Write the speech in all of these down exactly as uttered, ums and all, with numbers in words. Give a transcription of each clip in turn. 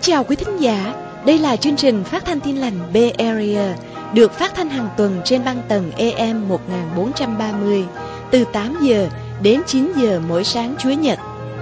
chào quý thính giả, đây là chương trình phát thanh Tin lành Bay Area, được phát thanh hàng tuần trên băng tần A M một nghìn bốn trăm ba mươi, từ tám giờ đến chín giờ mỗi sáng Chủ nhật.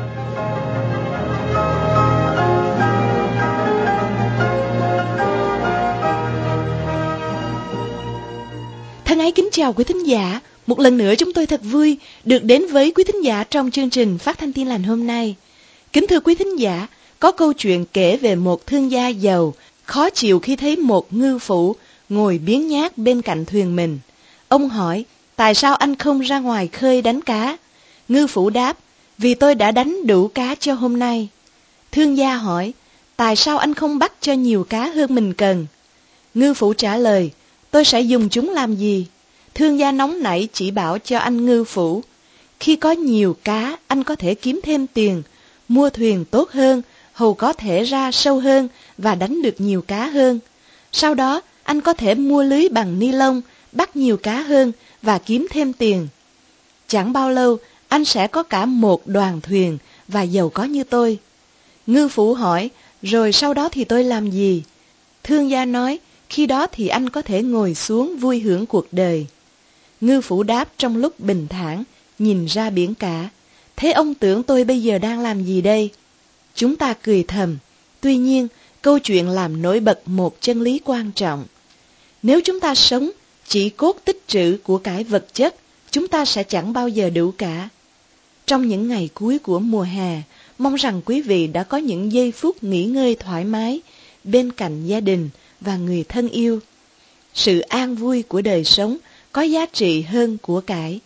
Thân ái kính chào quý thính giả, một lần nữa chúng tôi thật vui được đến với quý thính giả trong chương trình phát thanh Tin lành hôm nay. Kính thưa quý thính giả, có câu chuyện kể về một thương gia giàu, khó chịu khi thấy một ngư phủ ngồi biếng nhác bên cạnh thuyền mình. Ông hỏi, tại sao anh không ra ngoài khơi đánh cá? Ngư phủ đáp, vì tôi đã đánh đủ cá cho hôm nay. Thương gia hỏi, tại sao anh không bắt cho nhiều cá hơn mình cần? Ngư phủ trả lời, tôi sẽ dùng chúng làm gì? Thương gia nóng nảy chỉ bảo cho anh ngư phủ, khi có nhiều cá anh có thể kiếm thêm tiền, mua thuyền tốt hơn, hầu có thể ra sâu hơn và đánh được nhiều cá hơn. Sau đó anh có thể mua lưới bằng ni lông, bắt nhiều cá hơn và kiếm thêm tiền. Chẳng bao lâu anh sẽ có cả một đoàn thuyền và giàu có như tôi. Ngư phủ hỏi, rồi sau đó thì tôi làm gì? Thương gia nói, khi đó thì anh có thể ngồi xuống vui hưởng cuộc đời. Ngư phủ đáp trong lúc bình thản, nhìn ra biển cả, thế ông tưởng tôi bây giờ đang làm gì đây? Chúng ta cười thầm, tuy nhiên câu chuyện làm nổi bật một chân lý quan trọng. Nếu chúng ta sống chỉ cốt tích trữ của cải vật chất, chúng ta sẽ chẳng bao giờ đủ cả. Trong những ngày cuối của mùa hè, mong rằng quý vị đã có những giây phút nghỉ ngơi thoải mái bên cạnh gia đình và người thân yêu. Sự an vui của đời sống có giá trị hơn của cải.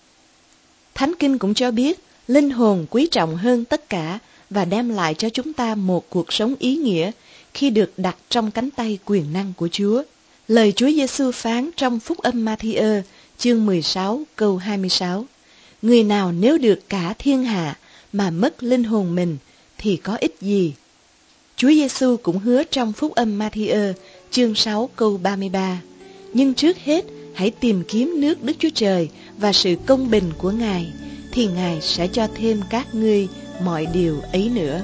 Thánh Kinh cũng cho biết, linh hồn quý trọng hơn tất cả và đem lại cho chúng ta một cuộc sống ý nghĩa khi được đặt trong cánh tay quyền năng của Chúa. Lời Chúa Giêsu phán trong Phúc âm Ma-thi-ơ, chương mười sáu, câu hai mươi sáu. Người nào nếu được cả thiên hạ mà mất linh hồn mình thì có ích gì? Chúa Giêsu cũng hứa trong Phúc âm Ma-thi-ơ, chương sáu, câu ba mươi ba. Nhưng trước hết, hãy tìm kiếm nước Đức Chúa Trời và sự công bình của Ngài, thì Ngài sẽ cho thêm các ngươi mọi điều ấy nữa.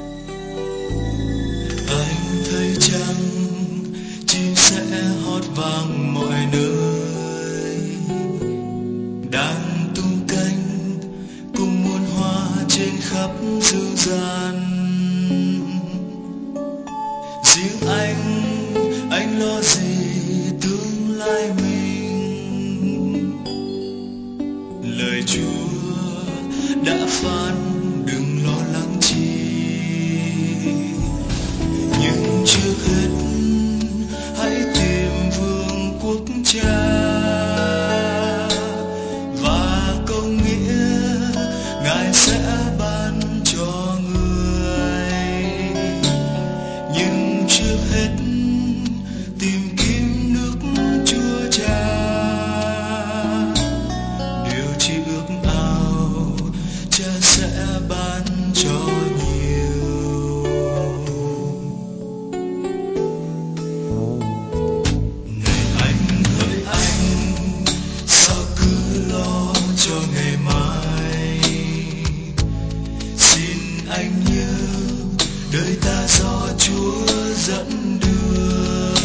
Anh thấy chăng chim sẽ hót vang mọi nơi, đang tung cánh cùng muôn hoa trên khắp dương gian. Riêng anh, anh lo gì tương lai mình? Lời Chúa đã phán đừng lo lắng chi, nhưng trước hết hãy tìm vương quốc Cha và công nghĩa Ngài sẽ ban cho người. Nhưng trước hết tìm kiếm nước Chúa Cha, điều chi ước ao Cha sẽ ban cho nhiều. Này anh hỡi anh, sao cứ lo cho ngày mai? Xin anh nhớ đời ta do Chúa dẫn đưa.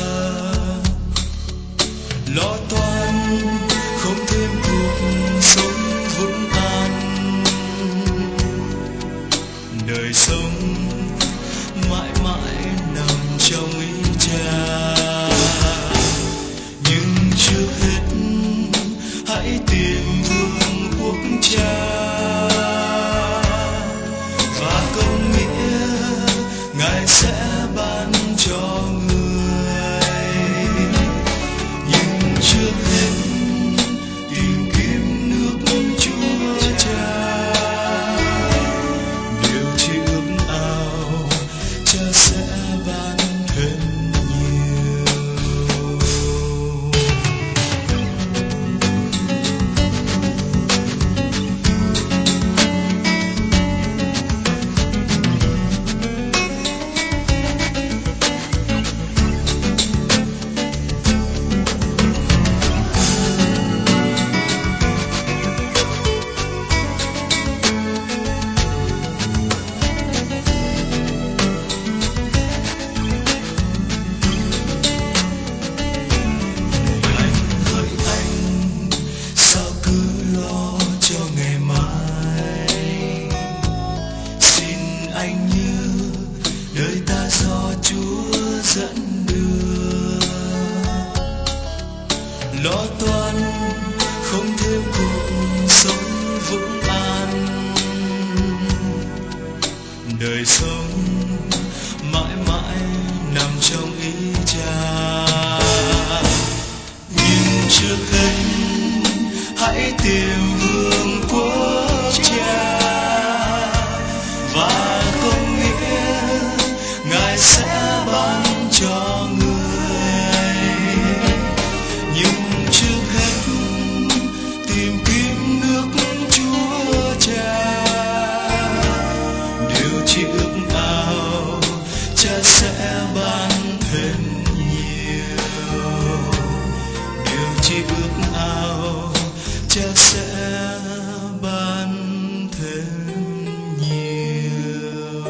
Lo toan không thêm cuộc sống vững an, đời sống mãi mãi nằm trong ý Cha. Nhưng trước hết hãy tìm vương quốc Cha và công nghĩa Ngài sẽ ban cho người. Nhưng trước hết tìm kiếm nước Chúa Cha, điều chi ước sống mãi mãi nằm trong ý Cha. Nhưng trước hết hãy tìm vương quốc Cha, và công nghĩa Ngài sẽ ban cho người. Nhưng trước hết tìm kiếm nước Chúa Cha, điều chi ước ao Cha sẽ ban thêm nhiều. Điều chi ước ao Cha sẽ ban thêm nhiều.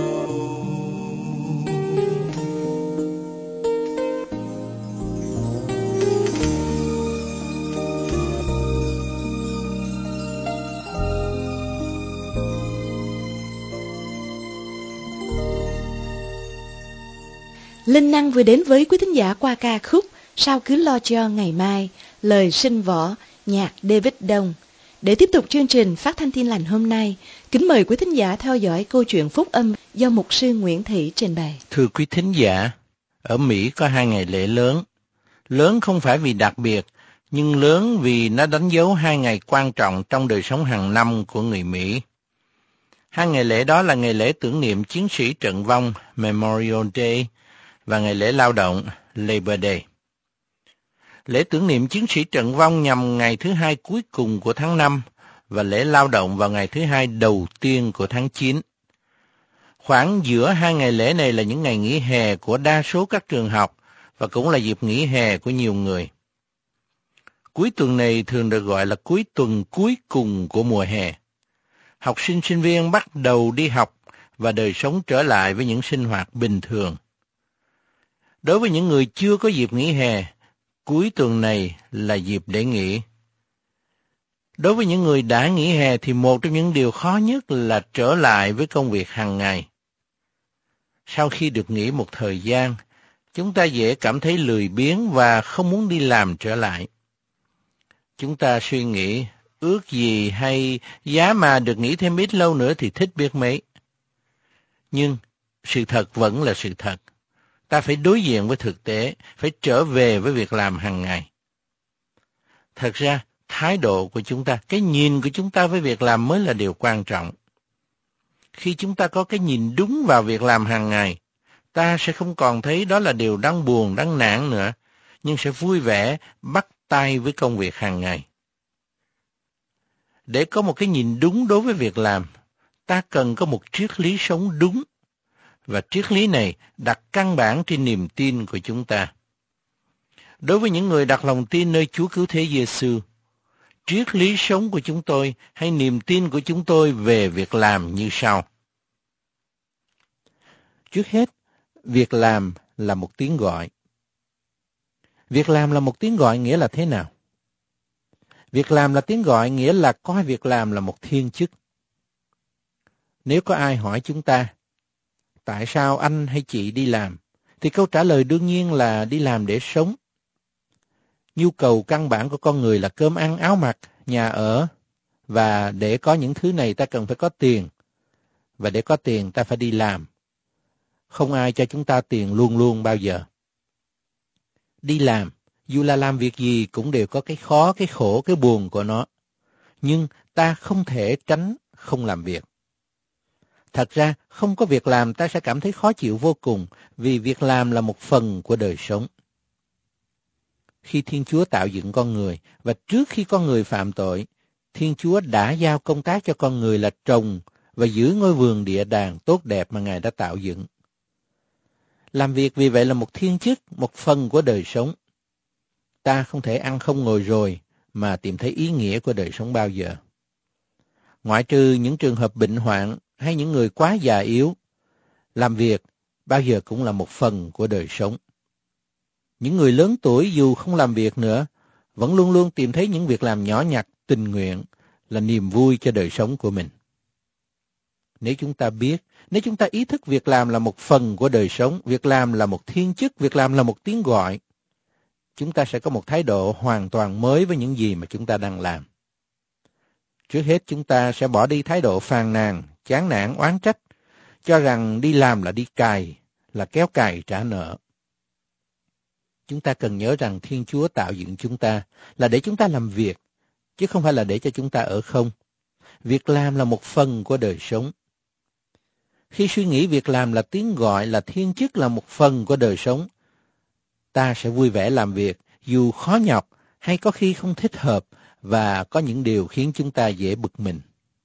Linh Năng vừa đến với quý thính giả qua ca khúc Sao Cứ Lo Cho Ngày Mai, lời Sinh Võ, nhạc David Đông. Để tiếp tục chương trình phát thanh Tin Lành hôm nay, kính mời quý thính giả theo dõi câu chuyện phúc âm do mục sư Nguyễn Thị trình bày. Thưa quý thính giả, ở Mỹ có hai ngày lễ lớn. Lớn không phải vì đặc biệt, nhưng lớn vì nó đánh dấu hai ngày quan trọng trong đời sống hàng năm của người Mỹ. Hai ngày lễ đó là ngày lễ tưởng niệm chiến sĩ trận vong Memorial Day và ngày lễ lao động Labor Day. Lễ tưởng niệm chiến sĩ trận vong nhằm ngày thứ hai cuối cùng của tháng năm và lễ lao động vào ngày thứ hai đầu tiên của tháng chín. Khoảng giữa hai ngày lễ này là những ngày nghỉ hè của đa số các trường học và cũng là dịp nghỉ hè của nhiều người. Cuối tuần này thường được gọi là cuối tuần cuối cùng của mùa hè. Học sinh sinh viên bắt đầu đi học và đời sống trở lại với những sinh hoạt bình thường. Đối với những người chưa có dịp nghỉ hè, cuối tuần này là dịp để nghỉ. Đối với những người đã nghỉ hè thì một trong những điều khó nhất là trở lại với công việc hàng ngày. Sau khi được nghỉ một thời gian, chúng ta dễ cảm thấy lười biếng và không muốn đi làm trở lại. Chúng ta suy nghĩ, ước gì hay giá mà được nghỉ thêm ít lâu nữa thì thích biết mấy. Nhưng sự thật vẫn là sự thật. Ta phải đối diện với thực tế, phải trở về với việc làm hàng ngày. Thật ra, thái độ của chúng ta, cái nhìn của chúng ta với việc làm mới là điều quan trọng. Khi chúng ta có cái nhìn đúng vào việc làm hàng ngày, ta sẽ không còn thấy đó là điều đáng buồn, đáng nản nữa, nhưng sẽ vui vẻ bắt tay với công việc hàng ngày. Để có một cái nhìn đúng đối với việc làm, ta cần có một triết lý sống đúng, và triết lý này đặt căn bản trên niềm tin của chúng ta. Đối với những người đặt lòng tin nơi Chúa Cứu Thế Giêsu, triết lý sống của chúng tôi hay niềm tin của chúng tôi về việc làm như sau. Trước hết, việc làm là một tiếng gọi. Việc làm là một tiếng gọi nghĩa là thế nào? Việc làm là tiếng gọi nghĩa là coi việc làm là một thiên chức. Nếu có ai hỏi chúng ta, tại sao anh hay chị đi làm? Thì câu trả lời đương nhiên là đi làm để sống. Nhu cầu căn bản của con người là cơm ăn, áo mặc, nhà ở. Và để có những thứ này ta cần phải có tiền. Và để có tiền ta phải đi làm. Không ai cho chúng ta tiền luôn luôn bao giờ. Đi làm, dù là làm việc gì cũng đều có cái khó, cái khổ, cái buồn của nó. Nhưng ta không thể tránh không làm việc. Thật ra, không có việc làm ta sẽ cảm thấy khó chịu vô cùng, vì việc làm là một phần của đời sống. Khi Thiên Chúa tạo dựng con người, và trước khi con người phạm tội, Thiên Chúa đã giao công tác cho con người là trồng và giữ ngôi vườn địa đàng tốt đẹp mà Ngài đã tạo dựng. Làm việc vì vậy là một thiên chức, một phần của đời sống. Ta không thể ăn không ngồi rồi mà tìm thấy ý nghĩa của đời sống bao giờ. Ngoại trừ những trường hợp bệnh hoạn hay những người quá già yếu, làm việc bao giờ cũng là một phần của đời sống. Những người lớn tuổi dù không làm việc nữa, vẫn luôn luôn tìm thấy những việc làm nhỏ nhặt, tình nguyện là niềm vui cho đời sống của mình. Nếu chúng ta biết, nếu chúng ta ý thức việc làm là một phần của đời sống, việc làm là một thiên chức, việc làm là một tiếng gọi, chúng ta sẽ có một thái độ hoàn toàn mới với những gì mà chúng ta đang làm. Trước hết chúng ta sẽ bỏ đi thái độ phàn nàn, chán nản, oán trách. cho rằng đi làm là đi cày, là kéo cày trả nợ. Chúng ta cần nhớ rằng Thiên Chúa tạo dựng chúng ta là để chúng ta làm việc, chứ không phải là để cho chúng ta ở không. Việc làm là một phần của đời sống. Khi suy nghĩ việc làm là tiếng gọi, là thiên chức, là một phần của đời sống, ta sẽ vui vẻ làm việc, dù khó nhọc hay có khi không thích hợp và có những điều khiến chúng ta dễ bực mình.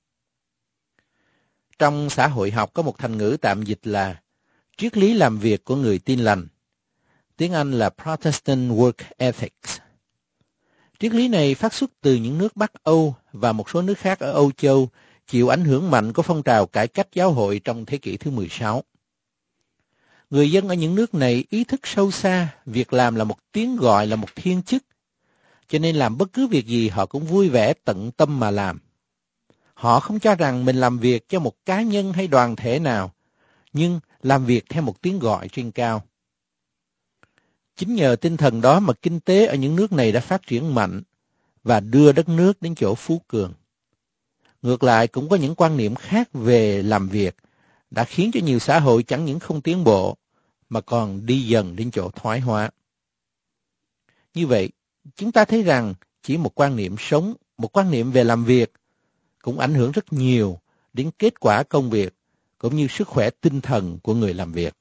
Trong xã hội học có một thành ngữ tạm dịch là triết lý làm việc của người tin lành. Tiếng Anh là Protestant Work Ethics. Triết lý này phát xuất từ những nước Bắc Âu và một số nước khác ở Âu Châu, chịu ảnh hưởng mạnh của phong trào cải cách giáo hội trong thế kỷ thứ mười sáu. Người dân ở những nước này ý thức sâu xa việc làm là một tiếng gọi, là một thiên chức, cho nên làm bất cứ việc gì họ cũng vui vẻ tận tâm mà làm. Họ không cho rằng mình làm việc cho một cá nhân hay đoàn thể nào, nhưng làm việc theo một tiếng gọi trên cao. Chính nhờ tinh thần đó mà kinh tế ở những nước này đã phát triển mạnh và đưa đất nước đến chỗ phú cường. Ngược lại, cũng có những quan niệm khác về làm việc đã khiến cho nhiều xã hội chẳng những không tiến bộ mà còn đi dần đến chỗ thoái hóa. Như vậy, chúng ta thấy rằng chỉ một quan niệm sống, một quan niệm về làm việc cũng ảnh hưởng rất nhiều đến kết quả công việc cũng như sức khỏe tinh thần của người làm việc.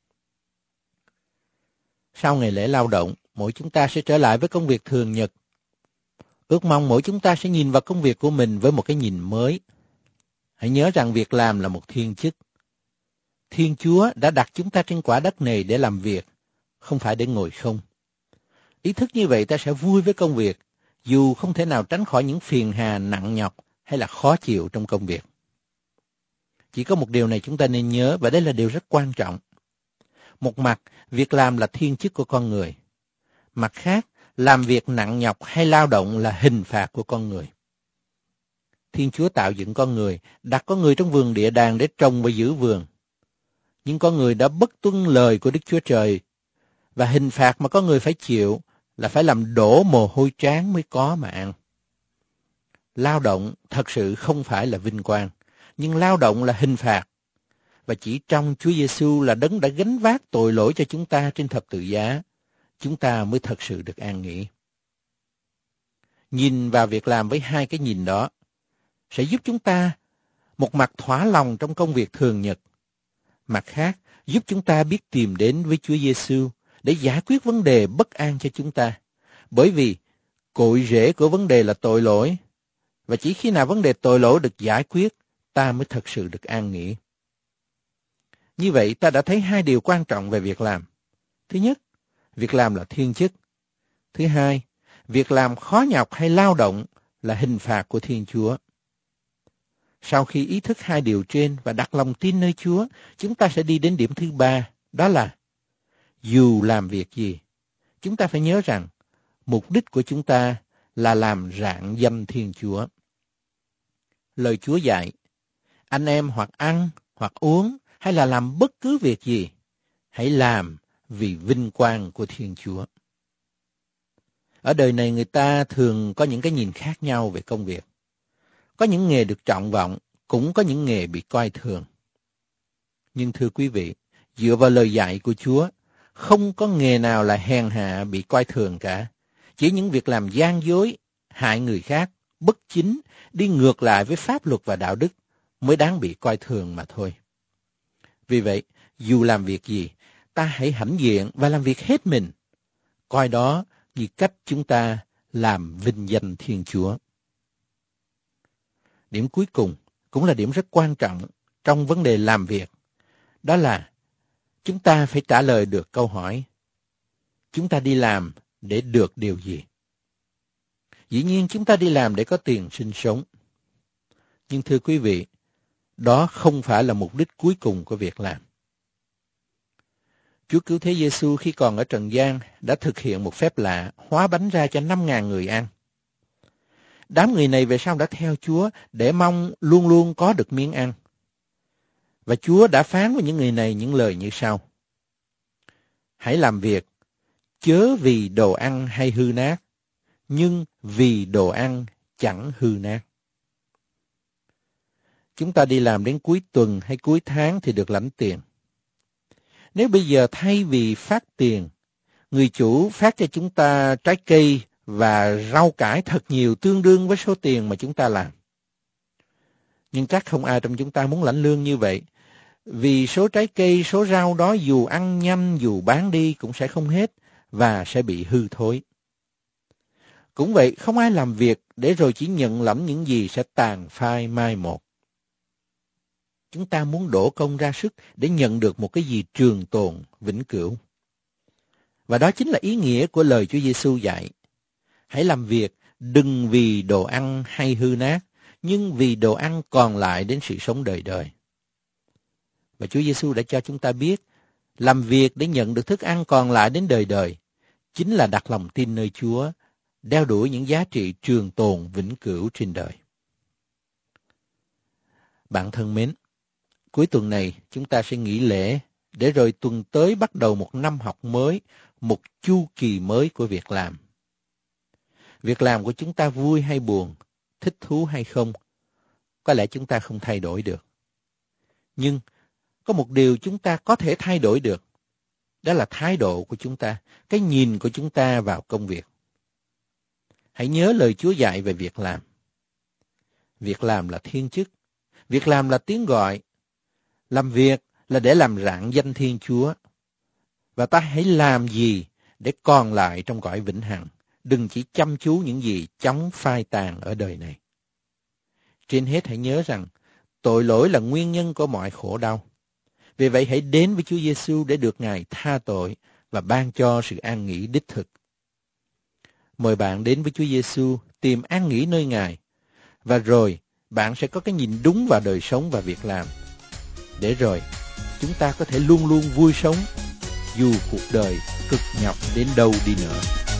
Sau ngày lễ lao động, mỗi chúng ta sẽ trở lại với công việc thường nhật. Ước mong mỗi chúng ta sẽ nhìn vào công việc của mình với một cái nhìn mới. Hãy nhớ rằng việc làm là một thiên chức. Thiên Chúa đã đặt chúng ta trên quả đất này để làm việc, không phải để ngồi không. Ý thức như vậy ta sẽ vui với công việc, dù không thể nào tránh khỏi những phiền hà nặng nhọc hay là khó chịu trong công việc. Chỉ có một điều này chúng ta nên nhớ, và đây là điều rất quan trọng. Một mặt, việc làm là thiên chức của con người. Mặt khác, làm việc nặng nhọc hay lao động là hình phạt của con người. Thiên Chúa tạo dựng con người, đặt con người trong vườn địa đàng để trồng và giữ vườn. Nhưng con người đã bất tuân lời của Đức Chúa Trời, và hình phạt mà con người phải chịu là phải làm đổ mồ hôi trán mới có mà ăn. Lao động thật sự không phải là vinh quang, nhưng lao động là hình phạt. Và chỉ trong Chúa Giêsu là đấng đã gánh vác tội lỗi cho chúng ta trên thập tự giá, chúng ta mới thật sự được an nghỉ. Nhìn vào việc làm với hai cái nhìn đó sẽ giúp chúng ta một mặt thỏa lòng trong công việc thường nhật, mặt khác giúp chúng ta biết tìm đến với Chúa Giêsu để giải quyết vấn đề bất an cho chúng ta. Bởi vì cội rễ của vấn đề là tội lỗi, và chỉ khi nào vấn đề tội lỗi được giải quyết, ta mới thật sự được an nghỉ. Như vậy ta đã thấy hai điều quan trọng về việc làm. Thứ nhất, việc làm là thiên chức. Thứ hai, việc làm khó nhọc hay lao động là hình phạt của Thiên Chúa. Sau khi ý thức hai điều trên và đặt lòng tin nơi Chúa, chúng ta sẽ đi đến điểm thứ ba, đó là dù làm việc gì, chúng ta phải nhớ rằng mục đích của chúng ta là làm rạng danh Thiên Chúa. Lời Chúa dạy, anh em hoặc ăn, hoặc uống, hay là làm bất cứ việc gì, hãy làm vì vinh quang của Thiên Chúa. Ở đời này người ta thường có những cái nhìn khác nhau về công việc. Có những nghề được trọng vọng, cũng có những nghề bị coi thường. Nhưng thưa quý vị, dựa vào lời dạy của Chúa, không có nghề nào là hèn hạ bị coi thường cả. Chỉ những việc làm gian dối, hại người khác, bất chính, đi ngược lại với pháp luật và đạo đức mới đáng bị coi thường mà thôi. Vì vậy, dù làm việc gì, ta hãy hãnh diện và làm việc hết mình, coi đó như cách chúng ta làm vinh danh Thiên Chúa. Điểm cuối cùng cũng là điểm rất quan trọng trong vấn đề làm việc, đó là chúng ta phải trả lời được câu hỏi: chúng ta đi làm để được điều gì? Dĩ nhiên chúng ta đi làm để có tiền sinh sống. Nhưng thưa quý vị, đó không phải là mục đích cuối cùng của việc làm. Chúa Cứu Thế Giêsu khi còn ở trần gian đã thực hiện một phép lạ, hóa bánh ra cho năm ngàn người ăn. Đám người này về sau đã theo Chúa để mong luôn luôn có được miếng ăn. Và Chúa đã phán với những người này những lời như sau: hãy làm việc, chớ vì đồ ăn hay hư nát, nhưng vì đồ ăn chẳng hư nát. chúng ta đi làm đến cuối tuần hay cuối tháng thì được lãnh tiền. Nếu bây giờ thay vì phát tiền, người chủ phát cho chúng ta trái cây và rau cải thật nhiều tương đương với số tiền mà chúng ta làm. Nhưng chắc không ai trong chúng ta muốn lãnh lương như vậy, vì số trái cây, số rau đó dù ăn nhanh, dù bán đi cũng sẽ không hết và sẽ bị hư thối. Cũng vậy, không ai làm việc để rồi chỉ nhận lãnh những gì sẽ tàn phai mai một. Chúng ta muốn đổ công ra sức để nhận được một cái gì trường tồn, vĩnh cửu. Và đó chính là ý nghĩa của lời Chúa Giêsu dạy. Hãy làm việc đừng vì đồ ăn hay hư nát, nhưng vì đồ ăn còn lại đến sự sống đời đời. Và Chúa Giêsu đã cho chúng ta biết, làm việc để nhận được thức ăn còn lại đến đời đời, chính là đặt lòng tin nơi Chúa, đeo đuổi những giá trị trường tồn vĩnh cửu trên đời. Bạn thân mến, cuối tuần này chúng ta sẽ nghỉ lễ, để rồi tuần tới bắt đầu một năm học mới, một chu kỳ mới của việc làm. Việc làm của chúng ta vui hay buồn, thích thú hay không, có lẽ chúng ta không thay đổi được. Nhưng có một điều chúng ta có thể thay đổi được, đó là thái độ của chúng ta, cái nhìn của chúng ta vào công việc. Hãy nhớ lời Chúa dạy về việc làm. Việc làm là thiên chức, việc làm là tiếng gọi. Làm việc là để làm rạng danh Thiên Chúa. Và ta hãy làm gì để còn lại trong cõi vĩnh hằng, đừng chỉ chăm chú những gì chóng phai tàn ở đời này. Trên hết hãy nhớ rằng, tội lỗi là nguyên nhân của mọi khổ đau. Vì vậy hãy đến với Chúa Giêsu để được Ngài tha tội và ban cho sự an nghỉ đích thực. Mời bạn đến với Chúa Giêsu, tìm an nghỉ nơi Ngài, và rồi bạn sẽ có cái nhìn đúng vào đời sống và việc làm. Để rồi chúng ta có thể luôn luôn vui sống, dù cuộc đời cực nhọc đến đâu đi nữa.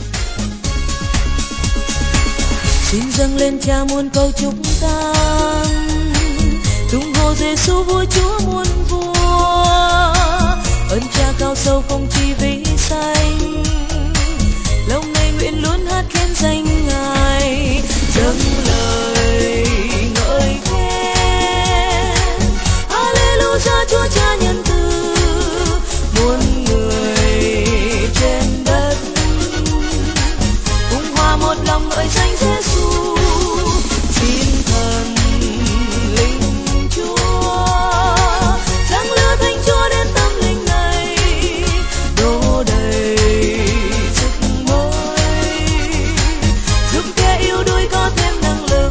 Xin dâng lên Cha muôn câu chúc tang, tung hô Giêsu vua Chúa muôn vua. Ơn Cha cao sâu không chi vĩ sanh, lòng này nguyện luôn hát khen danh Ngài, dâng lời ngợi khen. Hallelujah, Chúa Cha nhân từ, muôn người trên đất cùng hòa một lòng ngợi danh Giêsu. Xin thần linh Chúa giáng lửa Thánh Chúa đến tâm linh này, đổ đầy sức mới, giúp kẻ yếu đuối có thêm năng lực.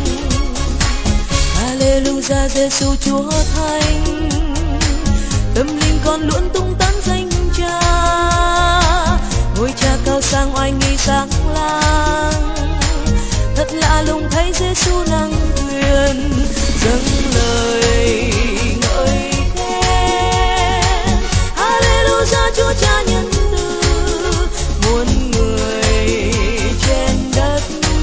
Hallelujah, Giêsu Chúa Thánh, tâm linh con luôn tung tán danh Cha. Ngôi Cha cao sang oai nghi sáng lang, thật lạ lùng thấy Giêsu năng quyền, dâng lời ngợi khen. Hallelujah, Chúa Cha nhân từ, muôn người trên đất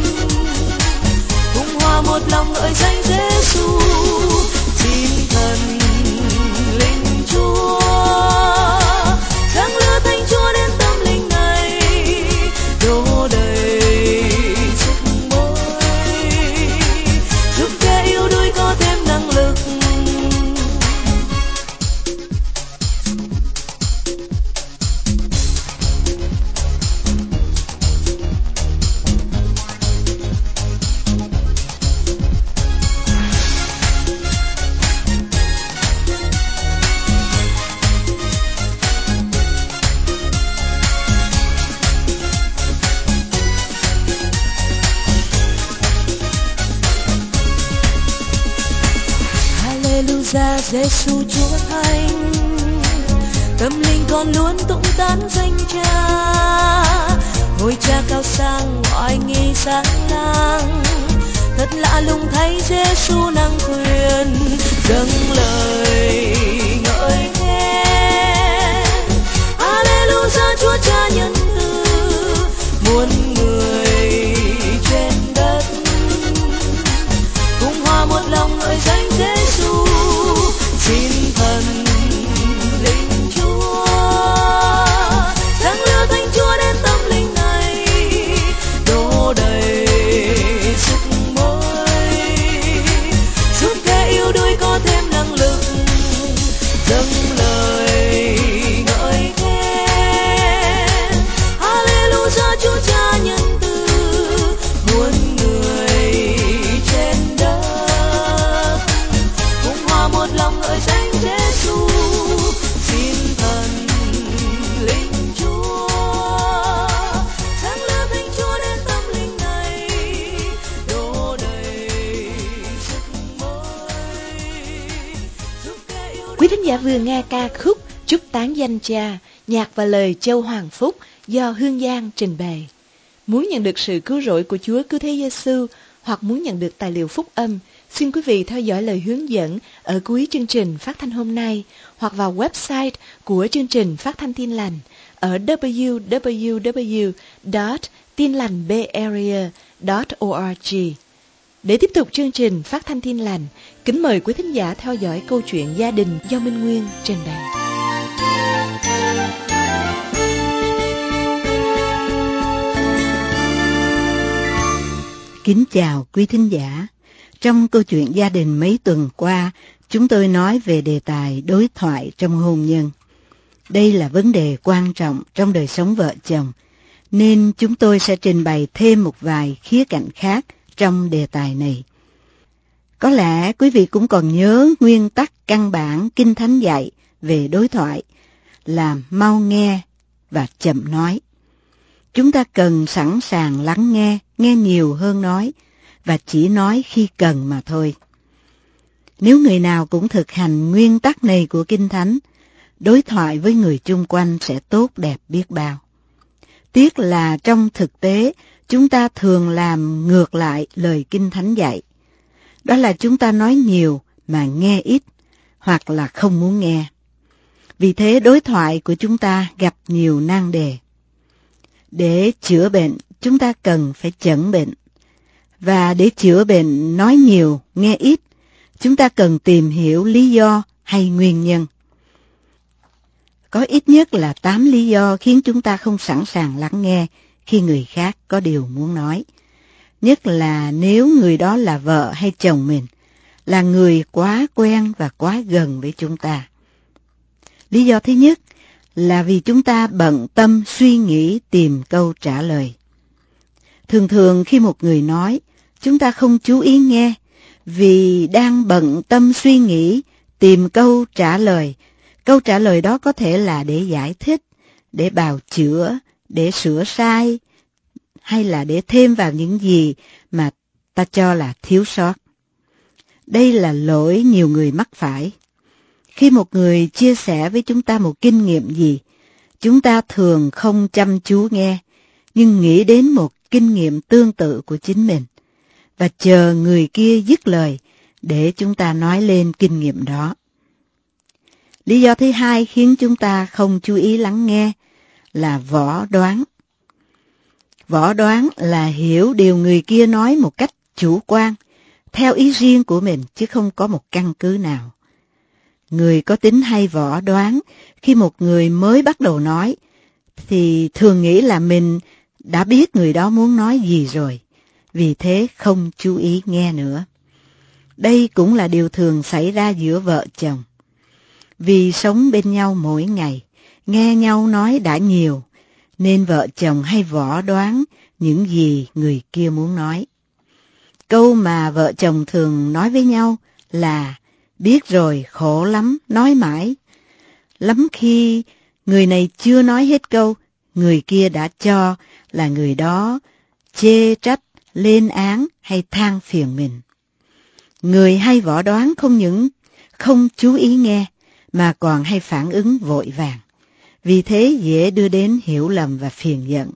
cùng hòa một lòng ngợi danh Giêsu. Xin thần linh Chúa giáng lửa Thánh Chúa đến tâm linh này, đổ đầy sức mới, giúp kẻ yếu đuối có thêm năng lực. Hallelujah, Giêsu Chúa Thánh, tâm linh con luôn tụng tán danh Cha. Ngôi Cha cao sang oai nghi sáng lang, thật lạ lùng thấy Giêsu năng quyền, dâng lời ngợi khen. Hallelujah, Chúa Cha nhân từ, muôn người trên đất cùng hòa một lòng ngợi danh Giêsu. Xin thần linh Chúa giáng lửa Thánh Chúa đến tâm linh này, đổ đầy sức mới, giúp kẻ yếu một lòng ngợi danh Giêsu. Xin thần linh Chúa sáng lửa thánh Chúa đến tâm linh này, đổ đầy sức mới giúp kẻ yêu. Quý thính giả vừa nghe ca khúc Chúc Tán Danh Cha, nhạc và lời Châu Hoàng Phúc do Hương Giang trình bày. Muốn nhận được sự cứu rỗi của Chúa Cứu Thế Giêsu hoặc muốn nhận được tài liệu phúc âm, xin quý vị theo dõi lời hướng dẫn ở cuối chương trình phát thanh hôm nay hoặc vào website của chương trình phát thanh Tin Lành ở w w w chấm tin lành bayarea chấm org. Để tiếp tục chương trình phát thanh Tin Lành, kính mời quý thính giả theo dõi câu chuyện gia đình do Minh Nguyên trình bày. Kính chào quý thính giả. Trong câu chuyện gia đình mấy tuần qua, chúng tôi nói về đề tài đối thoại trong hôn nhân. Đây là vấn đề quan trọng trong đời sống vợ chồng, nên chúng tôi sẽ trình bày thêm một vài khía cạnh khác trong đề tài này. Có lẽ quý vị cũng còn nhớ nguyên tắc căn bản Kinh Thánh dạy về đối thoại là mau nghe và chậm nói. Chúng ta cần sẵn sàng lắng nghe, nghe nhiều hơn nói, và chỉ nói khi cần mà thôi. Nếu người nào cũng thực hành nguyên tắc này của Kinh Thánh, đối thoại với người chung quanh sẽ tốt đẹp biết bao. Tiếc là trong thực tế, chúng ta thường làm ngược lại lời Kinh Thánh dạy. Đó là chúng ta nói nhiều mà nghe ít, hoặc là không muốn nghe. Vì thế đối thoại của chúng ta gặp nhiều nan đề. Để chữa bệnh, chúng ta cần phải chẩn bệnh. Và để chữa bệnh nói nhiều, nghe ít, chúng ta cần tìm hiểu lý do hay nguyên nhân. Có ít nhất là tám lý do khiến chúng ta không sẵn sàng lắng nghe khi người khác có điều muốn nói. Nhất là nếu người đó là vợ hay chồng mình, là người quá quen và quá gần với chúng ta. Lý do thứ nhất là vì chúng ta bận tâm suy nghĩ tìm câu trả lời. Thường thường khi một người nói, chúng ta không chú ý nghe vì đang bận tâm suy nghĩ tìm câu trả lời. Câu trả lời đó có thể là để giải thích, để bào chữa, để sửa sai, hay là để thêm vào những gì mà ta cho là thiếu sót. Đây là lỗi nhiều người mắc phải. Khi một người chia sẻ với chúng ta một kinh nghiệm gì, chúng ta thường không chăm chú nghe, nhưng nghĩ đến một kinh nghiệm tương tự của chính mình, và chờ người kia dứt lời để chúng ta nói lên kinh nghiệm đó. Lý do thứ hai khiến chúng ta không chú ý lắng nghe là võ đoán. Võ đoán là hiểu điều người kia nói một cách chủ quan, theo ý riêng của mình chứ không có một căn cứ nào. Người có tính hay võ đoán, khi một người mới bắt đầu nói, thì thường nghĩ là mình đã biết người đó muốn nói gì rồi, vì thế không chú ý nghe nữa. Đây cũng là điều thường xảy ra giữa vợ chồng. Vì sống bên nhau mỗi ngày, nghe nhau nói đã nhiều, nên vợ chồng hay võ đoán những gì người kia muốn nói. Câu mà vợ chồng thường nói với nhau là biết rồi khổ lắm, nói mãi. Lắm khi người này chưa nói hết câu, người kia đã cho là người đó chê trách, lên án hay than phiền mình. Người hay võ đoán không những không chú ý nghe, mà còn hay phản ứng vội vàng. Vì thế dễ đưa đến hiểu lầm và phiền giận.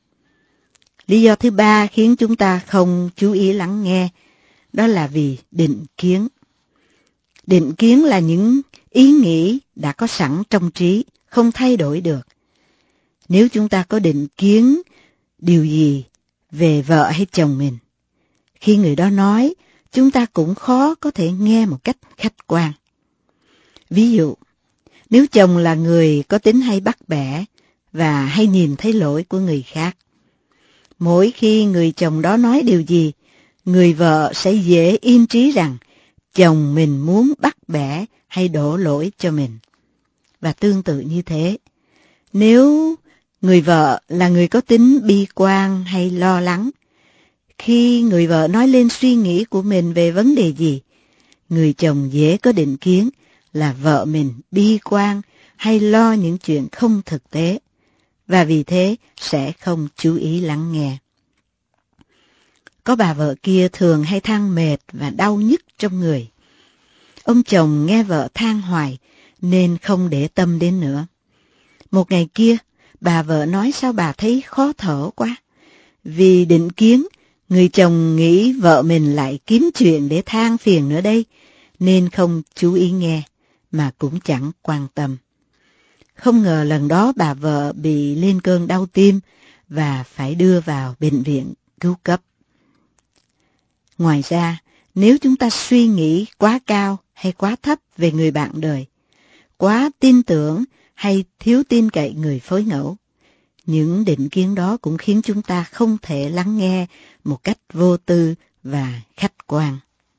Lý do thứ ba khiến chúng ta không chú ý lắng nghe, đó là vì định kiến. Định kiến là những ý nghĩ đã có sẵn trong trí, không thay đổi được. Nếu chúng ta có định kiến điều gì về vợ hay chồng mình, khi người đó nói, chúng ta cũng khó có thể nghe một cách khách quan. Ví dụ, nếu chồng là người có tính hay bắt bẻ và hay nhìn thấy lỗi của người khác, mỗi khi người chồng đó nói điều gì, người vợ sẽ dễ yên trí rằng chồng mình muốn bắt bẻ hay đổ lỗi cho mình. Và tương tự như thế, nếu người vợ là người có tính bi quan hay lo lắng, khi người vợ nói lên suy nghĩ của mình về vấn đề gì, người chồng dễ có định kiến là vợ mình bi quan hay lo những chuyện không thực tế, và vì thế sẽ không chú ý lắng nghe. Có bà vợ kia thường hay than mệt và đau nhức trong người. Ông chồng nghe vợ than hoài nên không để tâm đến nữa. Một ngày kia, bà vợ nói sao bà thấy khó thở quá. Vì định kiến, người chồng nghĩ vợ mình lại kiếm chuyện để than phiền nữa đây, nên không chú ý nghe, mà cũng chẳng quan tâm. Không ngờ lần đó bà vợ bị lên cơn đau tim và phải đưa vào bệnh viện cứu cấp. Ngoài ra, nếu chúng ta suy nghĩ quá cao hay quá thấp về người bạn đời, quá tin tưởng hay thiếu tin cậy người phối ngẫu, những định kiến đó cũng khiến chúng ta không thể lắng nghe một cách vô tư và khách quan.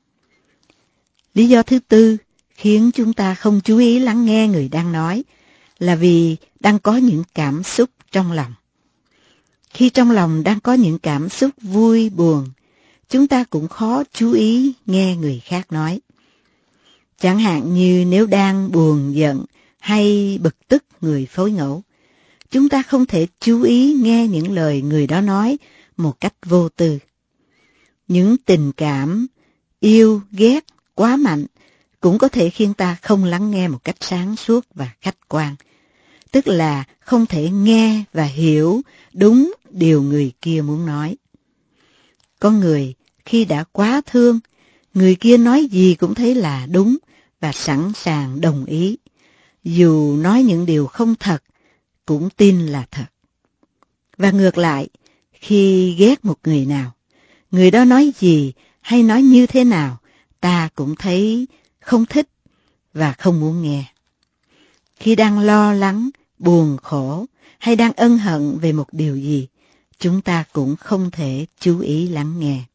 Lý do thứ tư khiến chúng ta không chú ý lắng nghe người đang nói là vì đang có những cảm xúc trong lòng. Khi trong lòng đang có những cảm xúc vui, buồn, chúng ta cũng khó chú ý nghe người khác nói. Chẳng hạn như nếu đang buồn giận hay bực tức người phối ngẫu, chúng ta không thể chú ý nghe những lời người đó nói một cách vô tư. Những tình cảm yêu, ghét quá mạnh cũng có thể khiến ta không lắng nghe một cách sáng suốt và khách quan, tức là không thể nghe và hiểu đúng điều người kia muốn nói. Có người khi đã quá thương, người kia nói gì cũng thấy là đúng và sẵn sàng đồng ý, dù nói những điều không thật, cũng tin là thật. Và ngược lại, khi ghét một người nào, người đó nói gì hay nói như thế nào, ta cũng thấy không thích và không muốn nghe. Khi đang lo lắng, buồn khổ hay đang ân hận về một điều gì, chúng ta cũng không thể chú ý lắng nghe.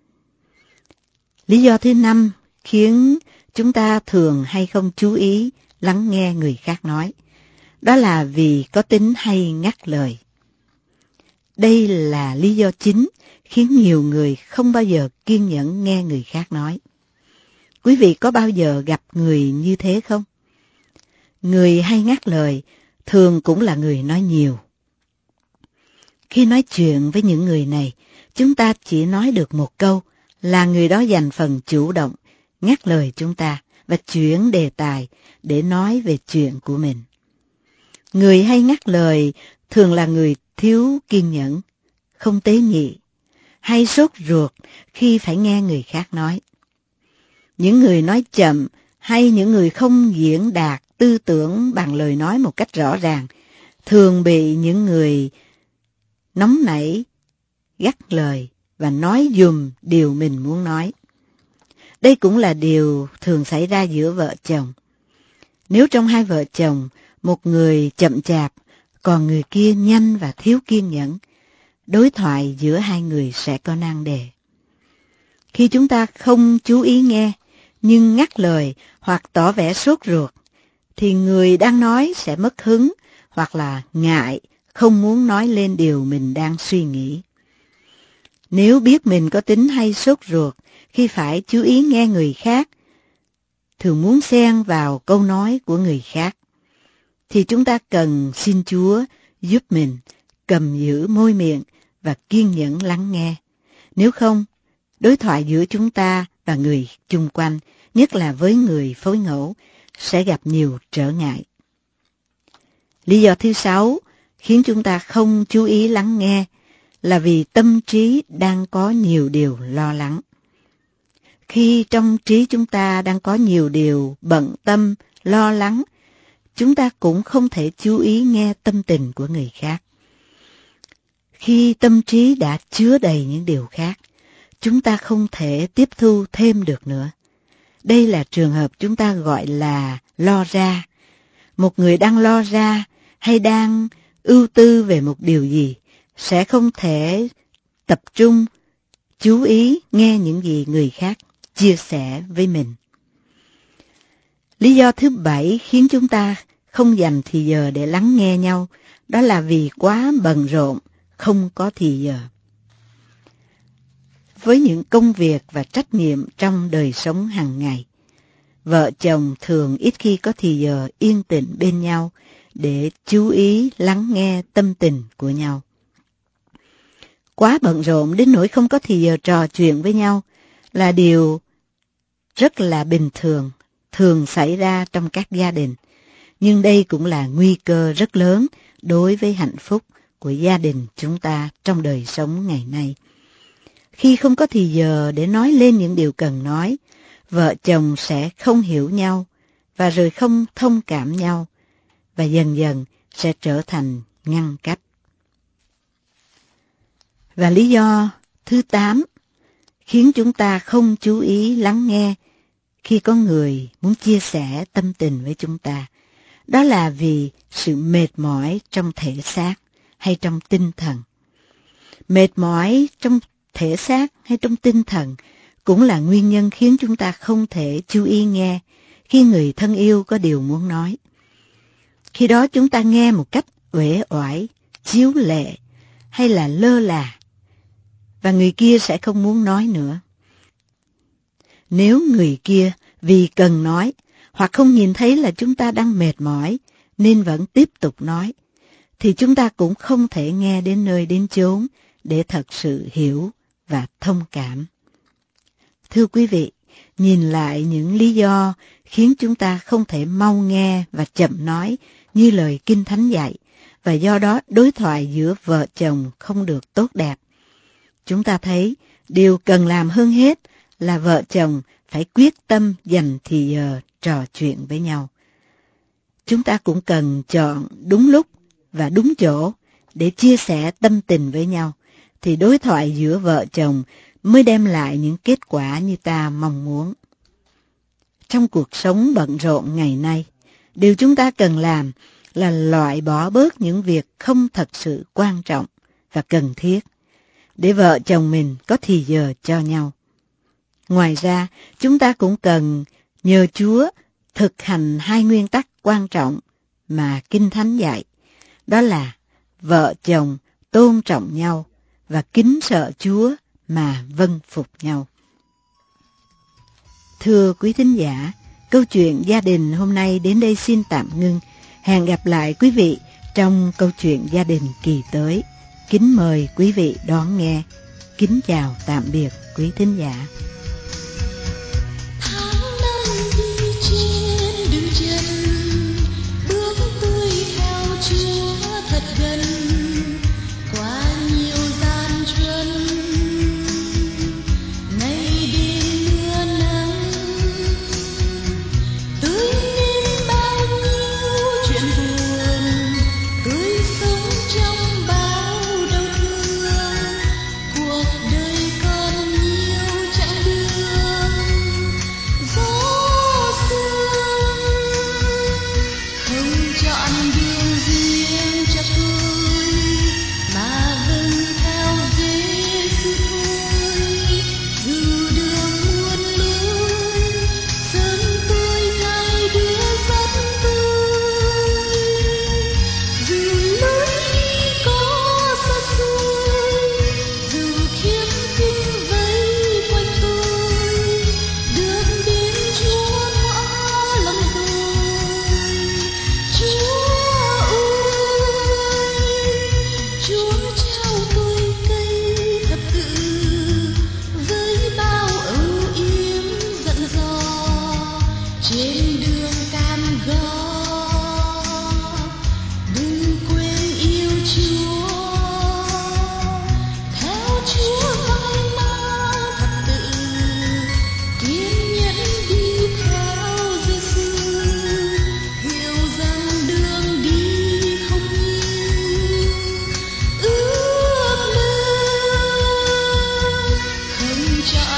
Lý do thứ năm khiến chúng ta thường hay không chú ý lắng nghe người khác nói, đó là vì có tính hay ngắt lời. Đây là lý do chính khiến nhiều người không bao giờ kiên nhẫn nghe người khác nói. Quý vị có bao giờ gặp người như thế không? Người hay ngắt lời thường cũng là người nói nhiều. Khi nói chuyện với những người này, chúng ta chỉ nói được một câu là người đó dành phần chủ động, ngắt lời chúng ta và chuyển đề tài để nói về chuyện của mình. Người hay ngắt lời thường là người thiếu kiên nhẫn, không tế nhị, hay sốt ruột khi phải nghe người khác nói. Những người nói chậm hay những người không diễn đạt tư tưởng bằng lời nói một cách rõ ràng thường bị những người nóng nảy, gắt lời và nói dùm điều mình muốn nói. Đây cũng là điều thường xảy ra giữa vợ chồng. Nếu trong hai vợ chồng, một người chậm chạp, còn người kia nhanh và thiếu kiên nhẫn, đối thoại giữa hai người sẽ có nan đề. Khi chúng ta không chú ý nghe, nhưng ngắt lời hoặc tỏ vẻ sốt ruột, thì người đang nói sẽ mất hứng hoặc là ngại, không muốn nói lên điều mình đang suy nghĩ. Nếu biết mình có tính hay sốt ruột khi phải chú ý nghe người khác, thường muốn xen vào câu nói của người khác, thì chúng ta cần xin Chúa giúp mình cầm giữ môi miệng và kiên nhẫn lắng nghe. Nếu không, đối thoại giữa chúng ta và người chung quanh, nhất là với người phối ngẫu, sẽ gặp nhiều trở ngại. Lý do thứ sáu khiến chúng ta không chú ý lắng nghe là vì tâm trí đang có nhiều điều lo lắng. Khi trong trí chúng ta đang có nhiều điều bận tâm, lo lắng, chúng ta cũng không thể chú ý nghe tâm tình của người khác. Khi tâm trí đã chứa đầy những điều khác, chúng ta không thể tiếp thu thêm được nữa. Đây là trường hợp chúng ta gọi là lo ra. Một người đang lo ra hay đang ưu tư về một điều gì sẽ không thể tập trung, chú ý nghe những gì người khác chia sẻ với mình. Lý do thứ bảy khiến chúng ta không dành thì giờ để lắng nghe nhau, đó là vì quá bận rộn, không có thì giờ. Với những công việc và trách nhiệm trong đời sống hàng ngày, vợ chồng thường ít khi có thì giờ yên tĩnh bên nhau để chú ý lắng nghe tâm tình của nhau. Quá bận rộn đến nỗi không có thì giờ trò chuyện với nhau là điều rất là bình thường, thường xảy ra trong các gia đình. Nhưng đây cũng là nguy cơ rất lớn đối với hạnh phúc của gia đình chúng ta trong đời sống ngày nay. Khi không có thì giờ để nói lên những điều cần nói, vợ chồng sẽ không hiểu nhau và rồi không thông cảm nhau và dần dần sẽ trở thành ngăn cách. Và lý do thứ tám khiến chúng ta không chú ý lắng nghe khi có người muốn chia sẻ tâm tình với chúng ta, đó là vì sự mệt mỏi trong thể xác hay trong tinh thần. Mệt mỏi trong thể xác hay trong tinh thần cũng là nguyên nhân khiến chúng ta không thể chú ý nghe khi người thân yêu có điều muốn nói. Khi đó chúng ta nghe một cách uể oải, chiếu lệ hay là lơ là, và người kia sẽ không muốn nói nữa. Nếu người kia vì cần nói hoặc không nhìn thấy là chúng ta đang mệt mỏi nên vẫn tiếp tục nói, thì chúng ta cũng không thể nghe đến nơi đến chốn để thật sự hiểu và thông cảm. Thưa quý vị, nhìn lại những lý do khiến chúng ta không thể mau nghe và chậm nói như lời Kinh Thánh dạy, và do đó đối thoại giữa vợ chồng không được tốt đẹp. Chúng ta thấy điều cần làm hơn hết là vợ chồng phải quyết tâm dành thì giờ trò chuyện với nhau. Chúng ta cũng cần chọn đúng lúc và đúng chỗ để chia sẻ tâm tình với nhau, thì đối thoại giữa vợ chồng mới đem lại những kết quả như ta mong muốn. Trong cuộc sống bận rộn ngày nay, điều chúng ta cần làm là loại bỏ bớt những việc không thật sự quan trọng và cần thiết, để vợ chồng mình có thì giờ cho nhau. Ngoài ra, chúng ta cũng cần nhờ Chúa thực hành hai nguyên tắc quan trọng mà Kinh Thánh dạy, đó là vợ chồng tôn trọng nhau và kính sợ Chúa mà vâng phục nhau. Thưa quý thính giả, câu chuyện gia đình hôm nay đến đây xin tạm ngưng. Hẹn gặp lại quý vị trong câu chuyện gia đình kỳ tới. Kính mời quý vị đón nghe. Kính chào tạm biệt quý thính giả.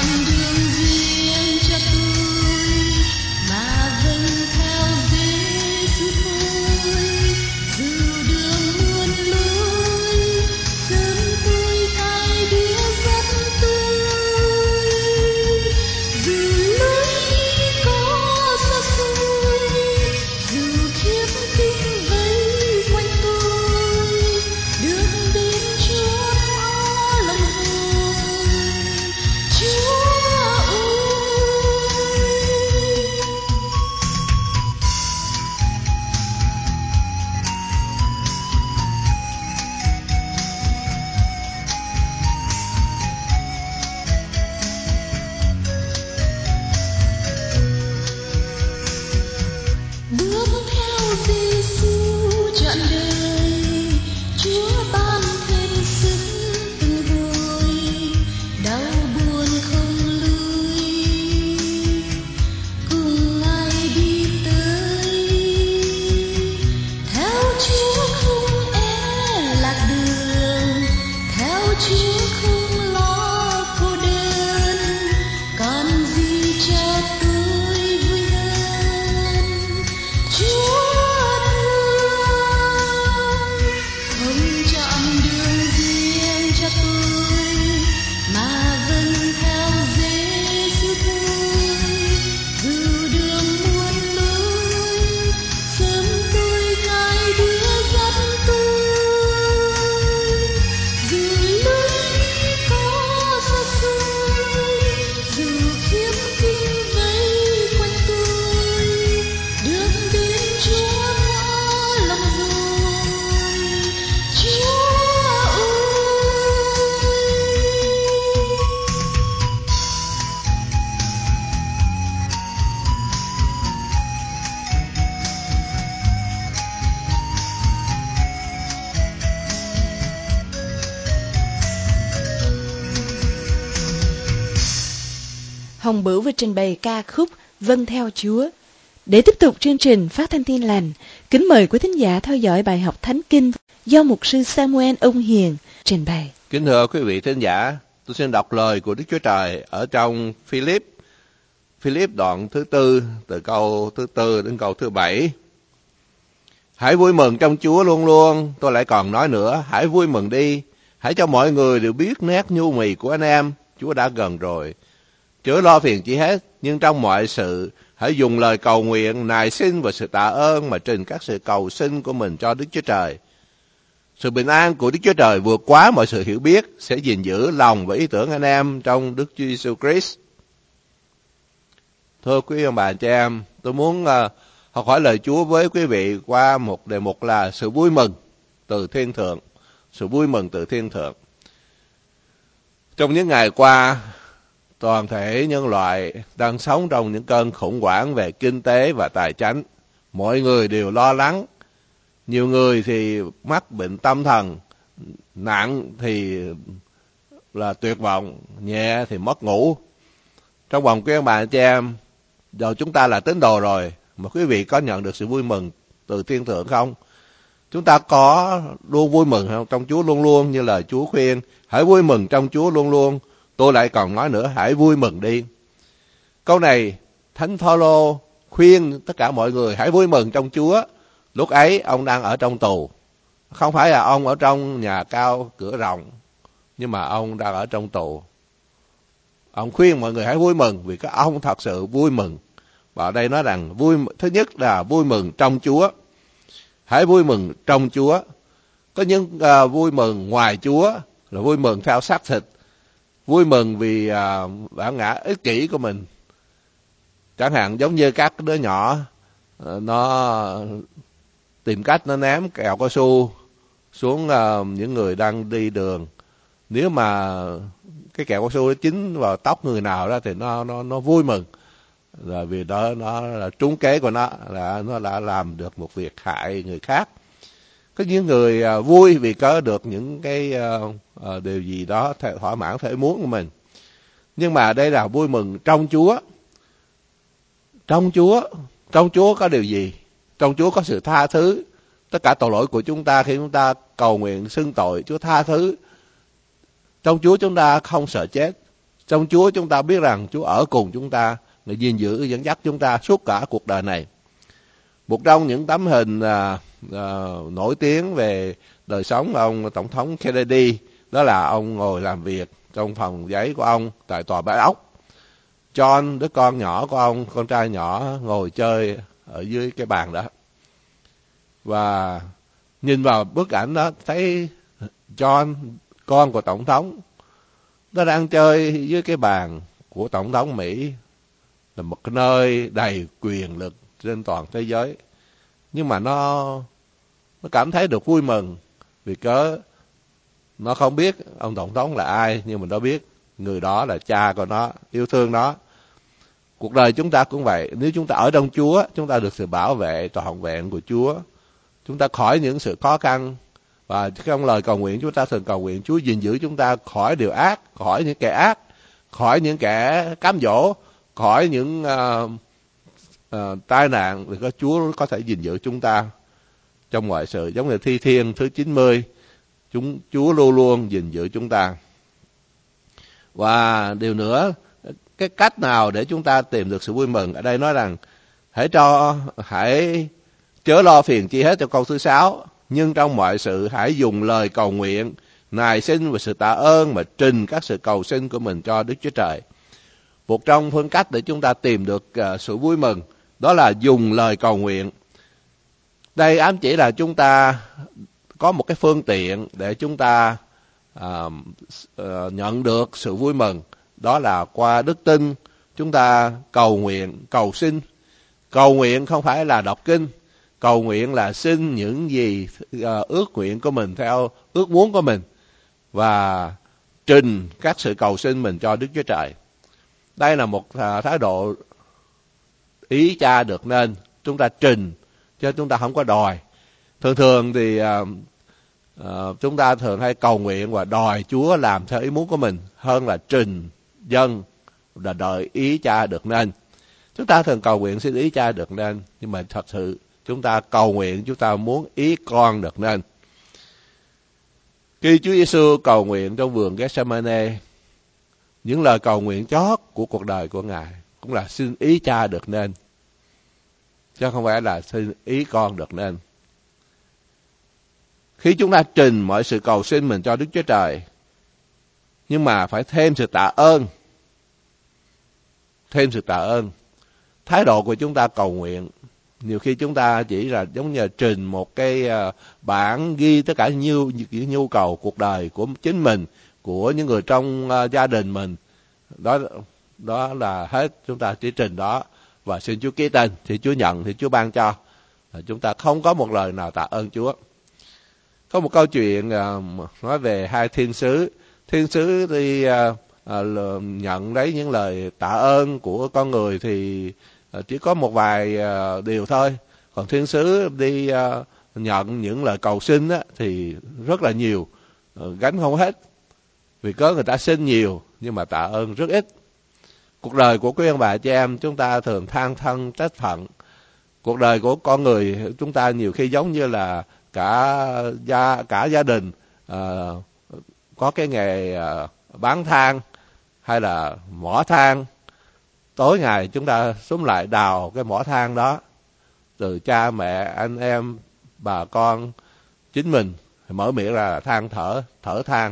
Chọn đường riêng cho tôi mà vâng theo Giêsu. Hồng Bửu vừa trình bày ca khúc Vâng Theo Chúa. Để tiếp tục chương trình phát thanh tin lành, kính mời quý thính giả theo dõi bài học Thánh Kinh do mục sư Samuel Ông Hiền trình bày. Kính thưa quý vị thính giả, tôi xin đọc lời của Đức Chúa Trời ở trong Philip, Philip đoạn thứ tư, từ câu thứ tư đến câu thứ bảy. Hãy vui mừng trong Chúa luôn luôn, tôi lại còn nói nữa, hãy vui mừng đi, hãy cho mọi người đều biết nét nhu mì của anh em, Chúa đã gần rồi. Chớ lo phiền chi hết, nhưng trong mọi sự, hãy dùng lời cầu nguyện, nài xin và sự tạ ơn mà trình các sự cầu xin của mình cho Đức Chúa Trời. Sự bình an của Đức Chúa Trời vượt quá mọi sự hiểu biết sẽ gìn giữ lòng và ý tưởng anh em trong Đức Chúa Giêsu Christ. Thưa quý ông bà anh chị em, tôi muốn uh, học hỏi lời Chúa với quý vị qua một đề mục là sự vui mừng từ thiên thượng. Sự vui mừng từ thiên thượng. Trong những ngày qua, toàn thể nhân loại đang sống trong những cơn khủng hoảng về kinh tế và tài chánh. Mọi người đều lo lắng. Nhiều người thì mắc bệnh tâm thần, nặng thì là tuyệt vọng, nhẹ thì mất ngủ. Trong vòng quý ông bà anh chị em, giờ chúng ta là tín đồ rồi, mà quý vị có nhận được sự vui mừng từ thiên thượng không? Chúng ta có luôn vui mừng không? Trong Chúa luôn luôn, như lời Chúa khuyên, hãy vui mừng trong Chúa luôn luôn. Tôi lại còn nói nữa, hãy vui mừng đi. Câu này, Thánh Phaolô khuyên tất cả mọi người hãy vui mừng trong Chúa. Lúc ấy ông đang ở trong tù. Không phải là ông ở trong nhà cao cửa rộng, nhưng mà ông đang ở trong tù. Ông khuyên mọi người hãy vui mừng vì các ông thật sự vui mừng. Và ở đây nói rằng vui thứ nhất là vui mừng trong Chúa. Hãy vui mừng trong Chúa. Có những uh, vui mừng ngoài Chúa là vui mừng theo xác thịt. Vui mừng vì uh, bản ngã ích kỷ của mình. Chẳng hạn giống như các đứa nhỏ, uh, nó tìm cách nó ném kẹo cao su xuống uh, những người đang đi đường. Nếu mà cái kẹo cao su nó chín vào tóc người nào đó thì nó nó nó vui mừng, là vì đó nó là trúng kế của nó, là nó đã làm được một việc hại người khác. Có những người uh, vui vì có được những cái uh, uh, điều gì đó thỏa mãn thể muốn của mình. Nhưng mà đây là vui mừng trong Chúa. Trong Chúa, trong Chúa có điều gì? Trong Chúa có sự tha thứ. Tất cả tội lỗi của chúng ta khi chúng ta cầu nguyện xưng tội, Chúa tha thứ. Trong Chúa chúng ta không sợ chết. Trong Chúa chúng ta biết rằng Chúa ở cùng chúng ta, Người gìn giữ dẫn dắt chúng ta suốt cả cuộc đời này. Một trong những tấm hình à, à, nổi tiếng về đời sống ông Tổng thống Kennedy, đó là ông ngồi làm việc trong phòng giấy của ông tại tòa bãi ốc. John, đứa con nhỏ của ông, con trai nhỏ, ngồi chơi ở dưới cái bàn đó. Và nhìn vào bức ảnh đó, thấy John, con của Tổng thống, nó đang chơi dưới cái bàn của Tổng thống Mỹ, là một cái nơi đầy quyền lực trên toàn thế giới. Nhưng mà nó nó cảm thấy được vui mừng vì cớ nó không biết ông Tổng thống là ai, nhưng mà nó biết người đó là cha của nó, yêu thương nó. Cuộc đời chúng ta cũng vậy. Nếu chúng ta ở trong Chúa, chúng ta được sự bảo vệ trọn vẹn của Chúa. Chúng ta khỏi những sự khó khăn. Và trong lời cầu nguyện, chúng ta thường cầu nguyện Chúa gìn giữ chúng ta khỏi điều ác, khỏi những kẻ ác, khỏi những kẻ cám dỗ, khỏi những uh, uh, tai nạn. Để có Chúa có thể gìn giữ chúng ta trong mọi sự. Giống như Thi Thiên thứ chín mươi, chúng Chúa luôn luôn gìn giữ chúng ta. Và điều nữa, cái cách nào để chúng ta tìm được sự vui mừng? Ở đây nói rằng hãy cho hãy chớ lo phiền chi hết, trong câu thứ sáu. Nhưng trong mọi sự hãy dùng lời cầu nguyện, nài xin và sự tạ ơn mà trình các sự cầu xin của mình cho Đức Chúa Trời. Một trong phương cách để chúng ta tìm được uh, sự vui mừng, đó là dùng lời cầu nguyện. Đây ám chỉ là chúng ta có một cái phương tiện để chúng ta uh, uh, nhận được sự vui mừng. Đó là qua đức tin, chúng ta cầu nguyện, cầu xin. Cầu nguyện không phải là đọc kinh. Cầu nguyện là xin những gì uh, ước nguyện của mình theo ước muốn của mình. Và trình các sự cầu xin mình cho Đức Chúa Trời. Đây là một uh, thái độ ý cha được nên. Chúng ta trình, chứ chúng ta không có đòi. Thường thường thì uh, uh, chúng ta thường hay cầu nguyện và đòi Chúa làm theo ý muốn của mình hơn là trình dân là đợi ý Cha được nên. Chúng ta thường cầu nguyện xin ý Cha được nên, nhưng mà thật sự chúng ta cầu nguyện chúng ta muốn ý con được nên. Khi Chúa Giêsu cầu nguyện trong vườn Gethsemane, những lời cầu nguyện chót của cuộc đời của Ngài cũng là xin ý Cha được nên, chứ không phải là xin ý con được nên. Khi chúng ta trình mọi sự cầu xin mình cho Đức Chúa Trời, nhưng mà phải thêm sự tạ ơn, thêm sự tạ ơn. Thái độ của chúng ta cầu nguyện, nhiều khi chúng ta chỉ là giống như trình một cái bản ghi tất cả nhu, những nhu cầu cuộc đời của chính mình, của những người trong gia đình mình. Đó, đó là hết, chúng ta chỉ trình đó và xin Chúa ký tên, thì Chúa nhận, thì Chúa ban cho. Chúng ta không có một lời nào tạ ơn Chúa. Có một câu chuyện nói về hai thiên sứ. Thiên sứ thì nhận lấy những lời tạ ơn của con người thì chỉ có một vài điều thôi. Còn thiên sứ đi nhận những lời cầu xin thì rất là nhiều, gánh không hết. Vì có người ta xin nhiều nhưng mà tạ ơn rất ít. Cuộc đời của quý ông bà chị em chúng ta thường than thân trách phận. Cuộc đời của con người chúng ta nhiều khi giống như là cả gia cả gia đình uh, có cái nghề uh, bán than hay là mỏ than. Tối ngày chúng ta xúm lại đào cái mỏ than đó, từ cha mẹ anh em bà con chính mình mở miệng ra là than thở thở than.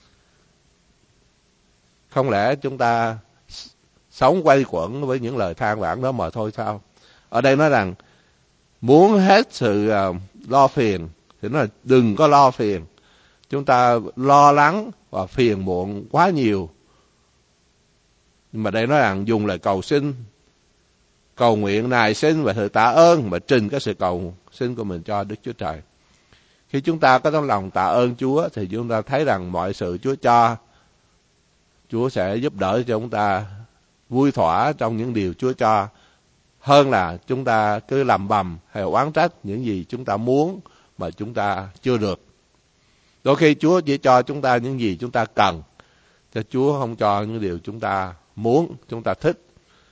Không lẽ chúng ta sống quay quẩn với những lời than vãn đó mà thôi sao? Ở đây nói rằng muốn hết sự uh, lo phiền thì nói là đừng có lo phiền. Chúng ta lo lắng và phiền muộn quá nhiều. Nhưng mà đây nói rằng dùng lời cầu xin, cầu nguyện nài xin và sự tạ ơn mà trình cái sự cầu xin của mình cho Đức Chúa Trời. Khi chúng ta có tấm lòng tạ ơn Chúa thì chúng ta thấy rằng mọi sự Chúa cho, Chúa sẽ giúp đỡ cho chúng ta vui thỏa trong những điều Chúa cho, hơn là chúng ta cứ lầm bầm hay oán trách những gì chúng ta muốn mà chúng ta chưa được. Đôi khi Chúa chỉ cho chúng ta những gì chúng ta cần, cho Chúa không cho những điều chúng ta muốn, chúng ta thích.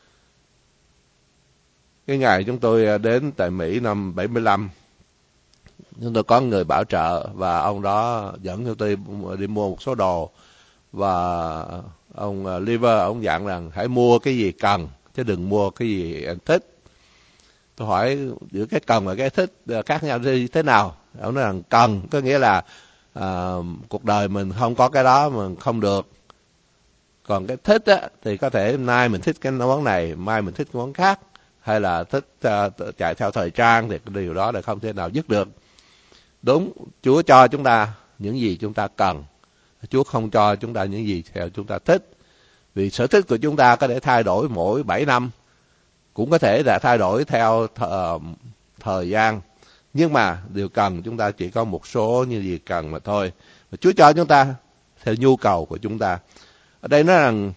Cái ngày chúng tôi đến tại Mỹ năm bảy mươi lăm, chúng tôi có người bảo trợ và ông đó dẫn chúng tôi đi mua một số đồ. Và ông Liver, ông dặn rằng hãy mua cái gì cần, chứ đừng mua cái gì anh thích. Tôi hỏi giữa cái cần và cái thích khác nhau như thế nào? Ông nói rằng cần có nghĩa là à, cuộc đời mình không có cái đó mà không được. Còn cái thích á, thì có thể nay mình thích cái món này, mai mình thích cái món khác, hay là thích uh, chạy theo thời trang, thì cái điều đó là không thể nào dứt được. Đúng, Chúa cho chúng ta những gì chúng ta cần, Chúa không cho chúng ta những gì theo chúng ta thích. Vì sở thích của chúng ta có thể thay đổi mỗi bảy năm, cũng có thể là thay đổi theo th- thời gian. Nhưng mà điều cần chúng ta chỉ có một số như gì cần mà thôi. Và Chúa cho chúng ta theo nhu cầu của chúng ta. Ở đây nói rằng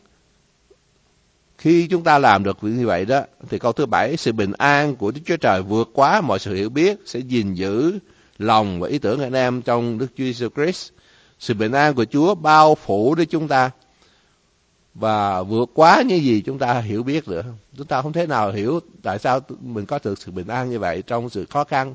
khi chúng ta làm được như vậy đó, thì câu thứ bảy, sự bình an của Đức Chúa Trời vượt quá mọi sự hiểu biết sẽ gìn giữ lòng và ý tưởng anh em trong Đức Chúa Jesus Christ. Sự bình an của Chúa bao phủ đến chúng ta và vượt quá những gì chúng ta hiểu biết nữa. Chúng ta không thể nào hiểu tại sao mình có được sự bình an như vậy trong sự khó khăn.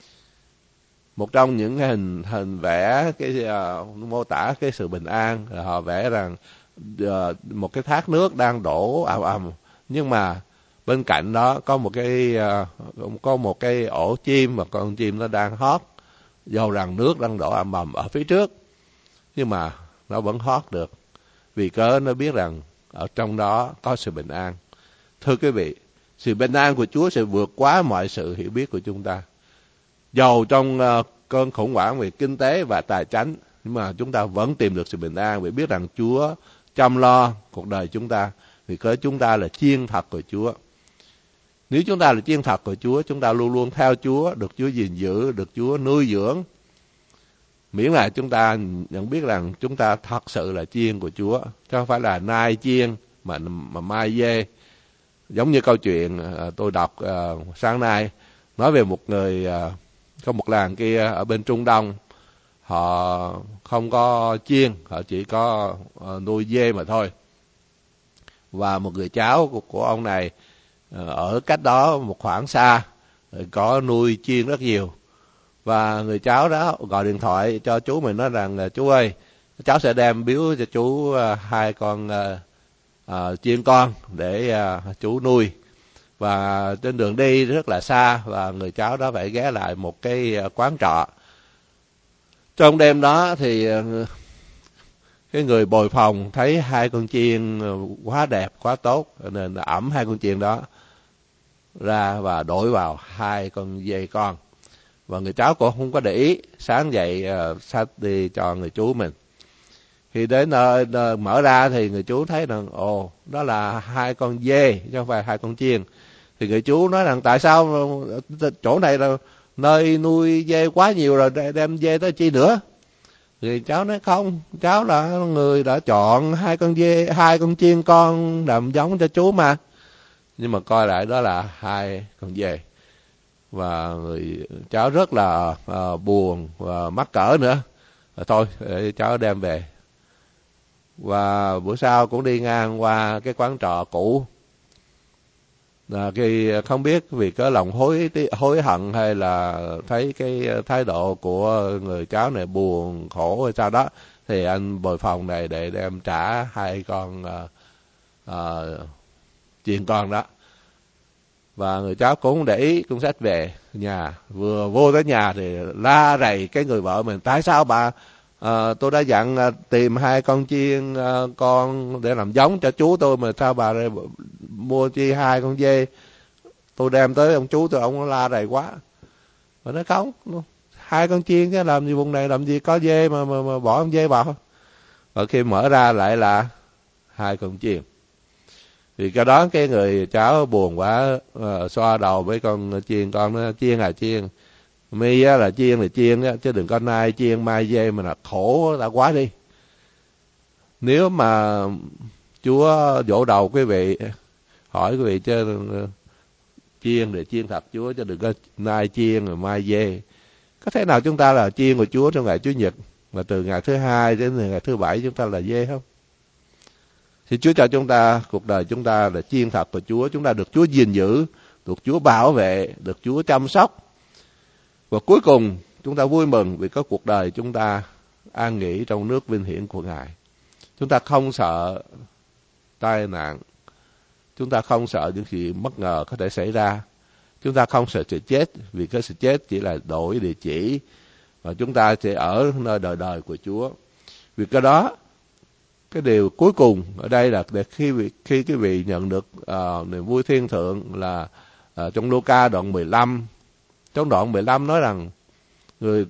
Một trong những hình hình vẽ cái uh, mô tả cái sự bình an, họ vẽ rằng uh, một cái thác nước đang đổ ầm ầm, nhưng mà bên cạnh đó có một cái uh, có một cái ổ chim mà con chim nó đang hót, dầu rằng nước đang đổ ầm ầm ở phía trước, nhưng mà nó vẫn hót được, vì cớ nó biết rằng ở trong đó có sự bình an. Thưa quý vị, sự bình an của Chúa sẽ vượt quá mọi sự hiểu biết của chúng ta. Dầu trong uh, cơn khủng hoảng về kinh tế và tài chánh, nhưng mà chúng ta vẫn tìm được sự bình an vì biết rằng Chúa chăm lo cuộc đời chúng ta, vì cớ chúng ta là chiên thật của Chúa. Nếu chúng ta là chiên thật của Chúa, chúng ta luôn luôn theo Chúa, được Chúa gìn giữ, được Chúa nuôi dưỡng. Miễn là chúng ta nhận biết rằng chúng ta thật sự là chiên của Chúa, chứ không phải là nai chiên mà, mà mai dê. Giống như câu chuyện uh, tôi đọc uh, sáng nay, nói về một người, uh, có một làng kia ở bên Trung Đông, họ không có chiên, họ chỉ có uh, nuôi dê mà thôi. và một người cháu của, của ông này ở cách đó một khoảng xa có nuôi chiên rất nhiều. Và người cháu đó gọi điện thoại cho chú mình nói rằng là chú ơi, cháu sẽ đem biếu cho chú uh, hai con uh, uh, chiên con để uh, chú nuôi. Và trên đường đi rất là xa và người cháu đó phải ghé lại một cái uh, quán trọ. Trong đêm đó thì uh, cái người bồi phòng thấy hai con chiên quá đẹp, quá tốt, nên ẵm hai con chiên đó ra và đổi vào hai con dê con. Và người cháu cũng không có để ý, sáng dậy uh, xách đi cho người chú mình. Khi đến nơi, nơi mở ra thì người chú thấy rằng ồ, đó là hai con dê chứ không phải hai con chiên. Thì người chú nói rằng tại sao chỗ này là nơi nuôi dê quá nhiều rồi, đem dê tới chi nữa. Thì cháu nói không, cháu là người đã chọn hai con dê, hai con chiên con làm giống cho chú mà. Nhưng mà coi lại đó là hai con dê. Và người cháu rất là uh, buồn và mắc cỡ nữa. À, thôi để cháu đem về. Và bữa sau cũng đi ngang qua cái quán trọ cũ. À, khi không biết vì có lòng hối hối hận hay là thấy cái thái độ của người cháu này buồn khổ hay sao đó, thì anh bồi phòng này để đem trả hai con uh, uh, chiên con đó. Và người cháu cũng để ý, cũng xách về nhà. Vừa vô tới nhà thì la rầy cái người vợ mình, tại sao bà à, tôi đã dặn à, tìm hai con chiên à, con để làm giống cho chú tôi, mà sao bà mua chi hai con dê, tôi đem tới ông chú tôi, ông la rầy quá. Mà nói không, hai con chiên chứ làm gì vùng này làm gì có dê mà, mà, mà bỏ con dê vào. Và khi mở ra lại là hai con chiên. Thì cái đó cái người cháu buồn quá, uh, xoa đầu với con chiên, con nó chiên à chiên, mi á là chiên là chiên á, chứ đừng có nai chiên mai dê mà là khổ đã quá đi. Nếu mà Chúa vỗ đầu quý vị, hỏi quý vị chứ uh, chiên để chiên thật Chúa, chứ đừng có nai chiên rồi mai dê. Có thể nào chúng ta là chiên của Chúa trong ngày Chủ nhật, mà từ ngày thứ hai đến ngày thứ bảy chúng ta là dê không? Thì Chúa cho chúng ta, cuộc đời chúng ta là chiên thật của Chúa, chúng ta được Chúa gìn giữ, được Chúa bảo vệ, được Chúa chăm sóc. Và cuối cùng chúng ta vui mừng vì có cuộc đời chúng ta an nghỉ trong nước vinh hiển của Ngài. Chúng ta không sợ tai nạn, chúng ta không sợ những gì bất ngờ có thể xảy ra, chúng ta không sợ sự chết vì cái sự chết chỉ là đổi địa chỉ, và chúng ta sẽ ở nơi đời đời của Chúa. Vì cái đó, cái điều cuối cùng ở đây là để khi khi quý vị nhận được uh, niềm vui thiên thượng là uh, trong Luca đoạn mười lăm, trong đoạn mười lăm nói rằng người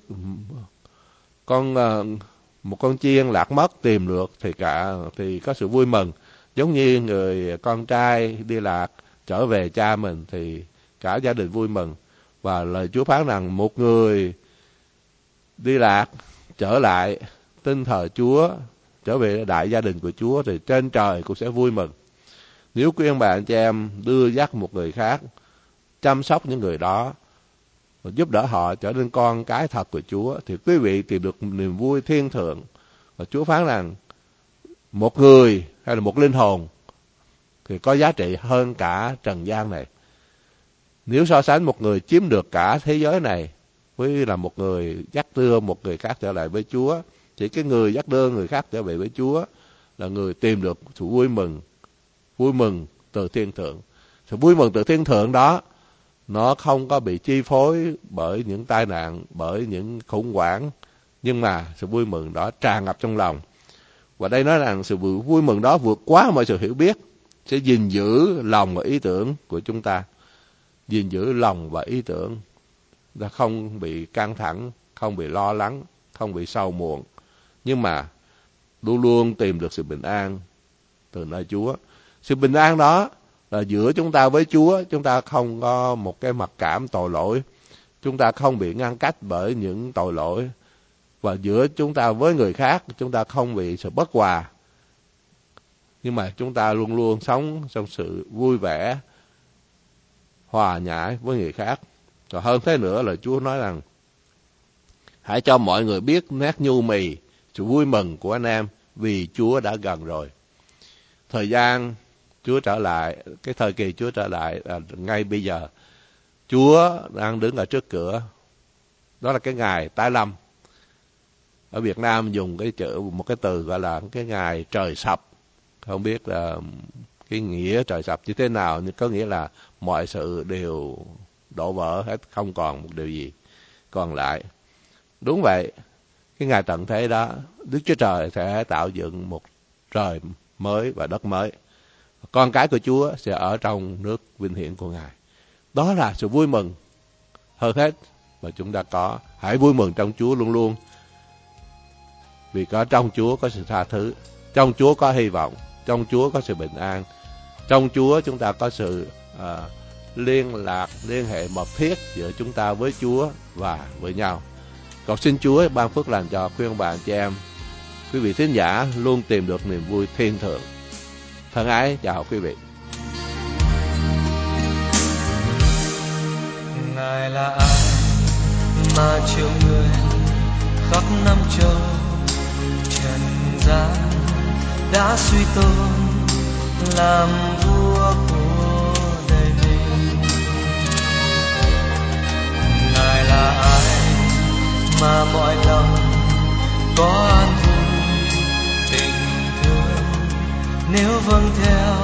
con uh, một con chiên lạc mất tìm được thì cả thì có sự vui mừng, giống như người con trai đi lạc trở về cha mình thì cả gia đình vui mừng. Và lời Chúa phán rằng một người đi lạc trở lại tin thờ Chúa, trở về đại gia đình của Chúa thì trên trời cũng sẽ vui mừng. Nếu quý ông bà anh chị em đưa dắt một người khác, chăm sóc những người đó, giúp đỡ họ trở nên con cái thật của Chúa, thì quý vị tìm được niềm vui thiên thượng. Và Chúa phán rằng một người hay là một linh hồn thì có giá trị hơn cả trần gian này. Nếu so sánh một người chiếm được cả thế giới này với là một người dắt đưa một người khác trở lại với Chúa, thì cái người dắt đưa người khác trở về với Chúa là người tìm được sự vui mừng, vui mừng từ thiên thượng. Sự vui mừng từ thiên thượng đó, nó không có bị chi phối bởi những tai nạn, bởi những khủng hoảng, nhưng mà sự vui mừng đó tràn ngập trong lòng. Và đây nói rằng sự vui mừng đó vượt quá mọi sự hiểu biết, sẽ gìn giữ lòng và ý tưởng của chúng ta, gìn giữ lòng và ý tưởng, ta không bị căng thẳng, không bị lo lắng, không bị sầu muộn, nhưng mà luôn luôn tìm được sự bình an từ nơi Chúa. Sự bình an đó là giữa chúng ta với Chúa, chúng ta không có một cái mặc cảm tội lỗi, chúng ta không bị ngăn cách bởi những tội lỗi, và giữa chúng ta với người khác, chúng ta không bị sự bất hòa, nhưng mà chúng ta luôn luôn sống trong sự vui vẻ, hòa nhã với người khác. Và hơn thế nữa là Chúa nói rằng hãy cho mọi người biết nét nhu mì, sự vui mừng của anh em, vì Chúa đã gần rồi. Thời gian Chúa trở lại, cái thời kỳ Chúa trở lại là ngay bây giờ. Chúa đang đứng ở trước cửa. Đó là cái ngày tái lâm. Ở Việt Nam dùng cái chữ, một cái từ gọi là cái ngày trời sập. Không biết là cái nghĩa trời sập như thế nào, nhưng có nghĩa là mọi sự đều đổ vỡ hết, không còn một điều gì còn lại. Đúng vậy, cái ngày tận thế đó, Đức Chúa Trời sẽ tạo dựng một trời mới và đất mới. Con cái của Chúa sẽ ở trong nước vinh hiển của Ngài. Đó là sự vui mừng hơn hết mà chúng ta có. Hãy vui mừng trong Chúa luôn luôn. Vì có trong Chúa có sự tha thứ, trong Chúa có hy vọng, trong Chúa có sự bình an, trong Chúa chúng ta có sự à, liên lạc, liên hệ mật thiết giữa chúng ta với Chúa và với nhau. Cầu xin Chúa ban phước lành cho quý ông bà anh chị em, quý vị thính giả luôn tìm được niềm vui thiên thượng. Thân ái chào quý vị. Ngài là ai mà triệu người khắp năm châu trần gian đã suy tôn làm vua của đời mình. Ngài là ai mà mọi lòng có an vui tình thương nếu vâng theo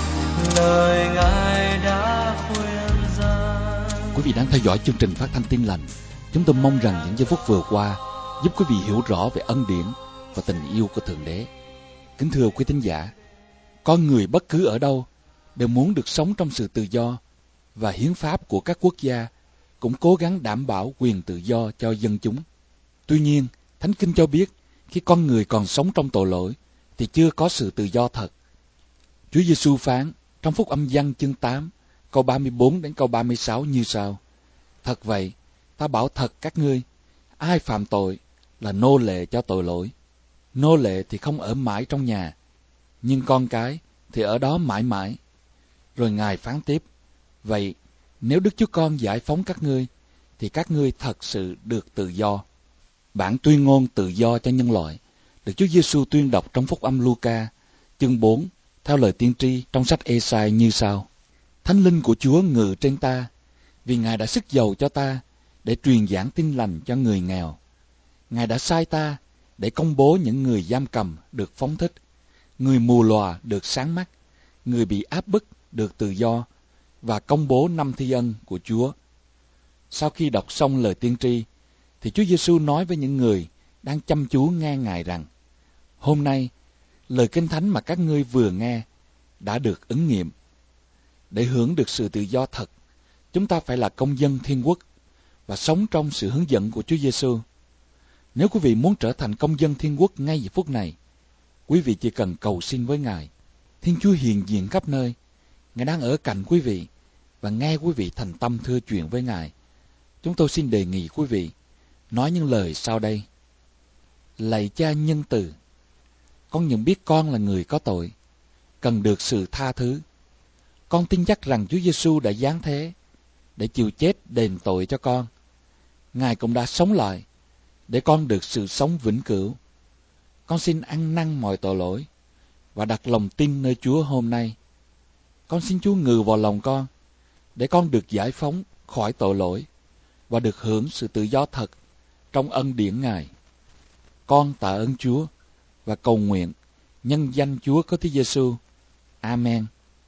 lời Ngài đã khuyên gian. Quý vị đang theo dõi chương trình phát thanh Tin Lành. Chúng tôi mong rằng những giây phút vừa qua giúp quý vị hiểu rõ về ân điển và tình yêu của Thượng Đế. Kính thưa quý thính giả, con người bất cứ ở đâu đều muốn được sống trong sự tự do, và hiến pháp của các quốc gia cũng cố gắng đảm bảo quyền tự do cho dân chúng. Tuy nhiên, Thánh Kinh cho biết khi con người còn sống trong tội lỗi thì chưa có sự tự do thật. Chúa Giêsu phán trong Phúc Âm Giăng chương tám, câu ba mươi bốn đến câu ba mươi sáu như sau: Thật vậy, ta bảo thật các ngươi, ai phạm tội là nô lệ cho tội lỗi. Nô lệ thì không ở mãi trong nhà, nhưng con cái thì ở đó mãi mãi. Rồi Ngài phán tiếp: Vậy, nếu Đức Chúa Con giải phóng các ngươi, thì các ngươi thật sự được tự do. Bản tuyên ngôn tự do cho nhân loại được Chúa Giêsu tuyên đọc trong Phúc Âm Luca chương bốn theo lời tiên tri trong sách Ê-sai như sau: Thánh linh của Chúa ngự trên ta, vì Ngài đã sức dầu cho ta để truyền giảng tin lành cho người nghèo. Ngài đã sai ta để công bố những người giam cầm được phóng thích, người mù lòa được sáng mắt, người bị áp bức được tự do, và công bố năm thi ân của Chúa. Sau khi đọc xong lời tiên tri, thì Chúa Giêsu nói với những người đang chăm chú nghe Ngài rằng: Hôm nay, lời Kinh Thánh mà các ngươi vừa nghe đã được ứng nghiệm. Để hưởng được sự tự do thật, chúng ta phải là công dân thiên quốc và sống trong sự hướng dẫn của Chúa Giêsu. Nếu quý vị muốn trở thành công dân thiên quốc ngay giờ phút này, quý vị chỉ cần cầu xin với Ngài. Thiên Chúa hiện diện khắp nơi, Ngài đang ở cạnh quý vị và nghe quý vị thành tâm thưa chuyện với Ngài. Chúng tôi xin đề nghị quý vị nói những lời sau đây: Lạy Cha nhân từ, con nhận biết con là người có tội, cần được sự tha thứ. Con tin chắc rằng Chúa Giêsu đã giáng thế để chịu chết đền tội cho con. Ngài cũng đã sống lại để con được sự sống vĩnh cửu. Con xin ăn năn mọi tội lỗi và đặt lòng tin nơi Chúa hôm nay. Con xin Chúa ngự vào lòng con để con được giải phóng khỏi tội lỗi và được hưởng sự tự do thật trong ân điển Ngài. Con tạ ơn Chúa và cầu nguyện nhân danh Chúa Cứu Giêsu. Amen.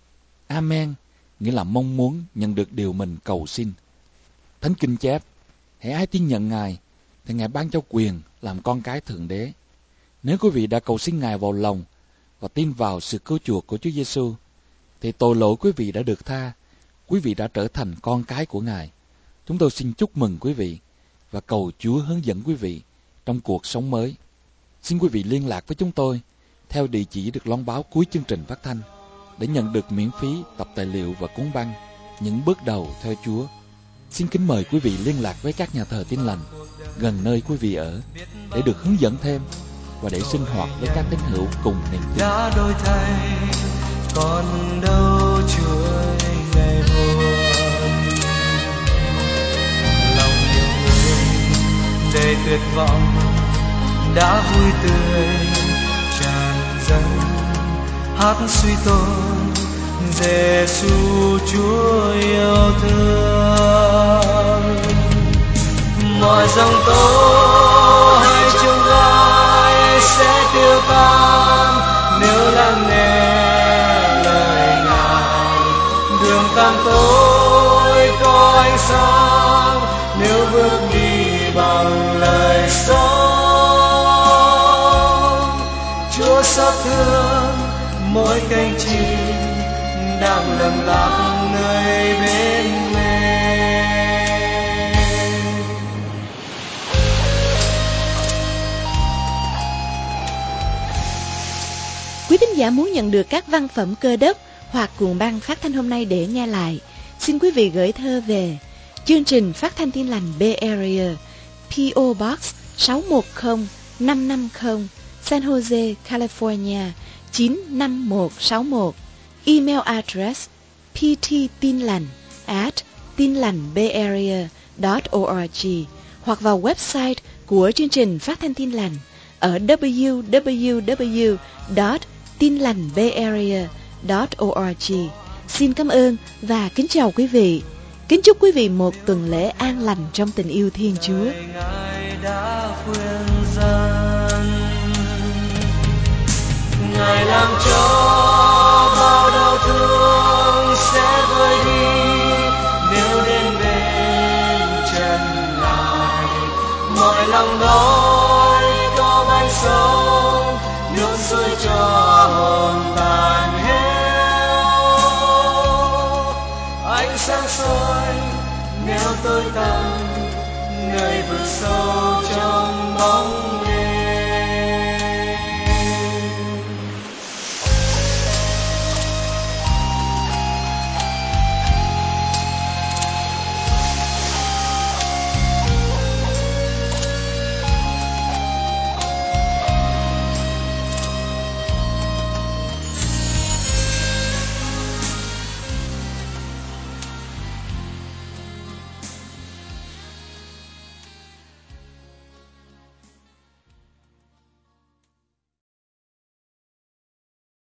Amen nghĩa là mong muốn nhận được điều mình cầu xin. Thánh Kinh chép: Hễ ai tin nhận Ngài thì Ngài ban cho quyền làm con cái Thượng Đế. Nếu quý vị đã cầu xin Ngài vào lòng và tin vào sự cứu chuộc của Chúa Giêsu, thì tội lỗi quý vị đã được tha, quý vị đã trở thành con cái của Ngài. Chúng tôi xin chúc mừng quý vị và cầu Chúa hướng dẫn quý vị trong cuộc sống mới. Xin quý vị liên lạc với chúng tôi theo địa chỉ được loan báo cuối chương trình phát thanh để nhận được miễn phí tập tài liệu và cuốn băng Những bước đầu theo Chúa. Xin kính mời quý vị liên lạc với các nhà thờ Tin Lành gần nơi quý vị ở để được hướng dẫn thêm và để sinh hoạt với các tín hữu cùng niềm tin. Đã đổi thay, còn đâu chuỗi ngày buồn. Lòng nhiều người đầy tuyệt vọng đã vui tươi tràn dâng, hát suy tôn Giêsu Chúa yêu thương. Mọi giông tố hay chông gai sẽ tiêu tan nếu lắng nghe lời Ngài. Đường tan tối có ánh sáng nếu bước đi bằng lời sống. Chúa xót thương mỗi cánh chim đang lầm lạc nơi bên mình. Quý thính giả muốn nhận được các văn phẩm Cơ Đốc hoặc cuộn băng phát thanh hôm nay để nghe lại, xin quý vị gửi thơ về chương trình Phát thanh Tin lành Bay Area, pê ô Box sáu một không năm năm không, San Jose, California chín năm một sáu một. Email address pttinlành at tinlành.bayarea dot org hoặc vào website của chương trình Phát thanh Tin lành ở w w w dot tinlành.bayarea dot org. Xin cảm ơn và kính chào quý vị. Kính chúc quý vị một tuần lễ an lành trong tình yêu Thiên Chúa. Ngài đã khuyên dân, Ngài làm cho bao đau thương sẽ vơi đi nếu đến bên chân Ngài. Mọi lòng đói có bánh sống, nước suối cho hồn tàn héo. Ánh sáng soi nếu tôi tàn nơi vực sâu trong bóng đêm.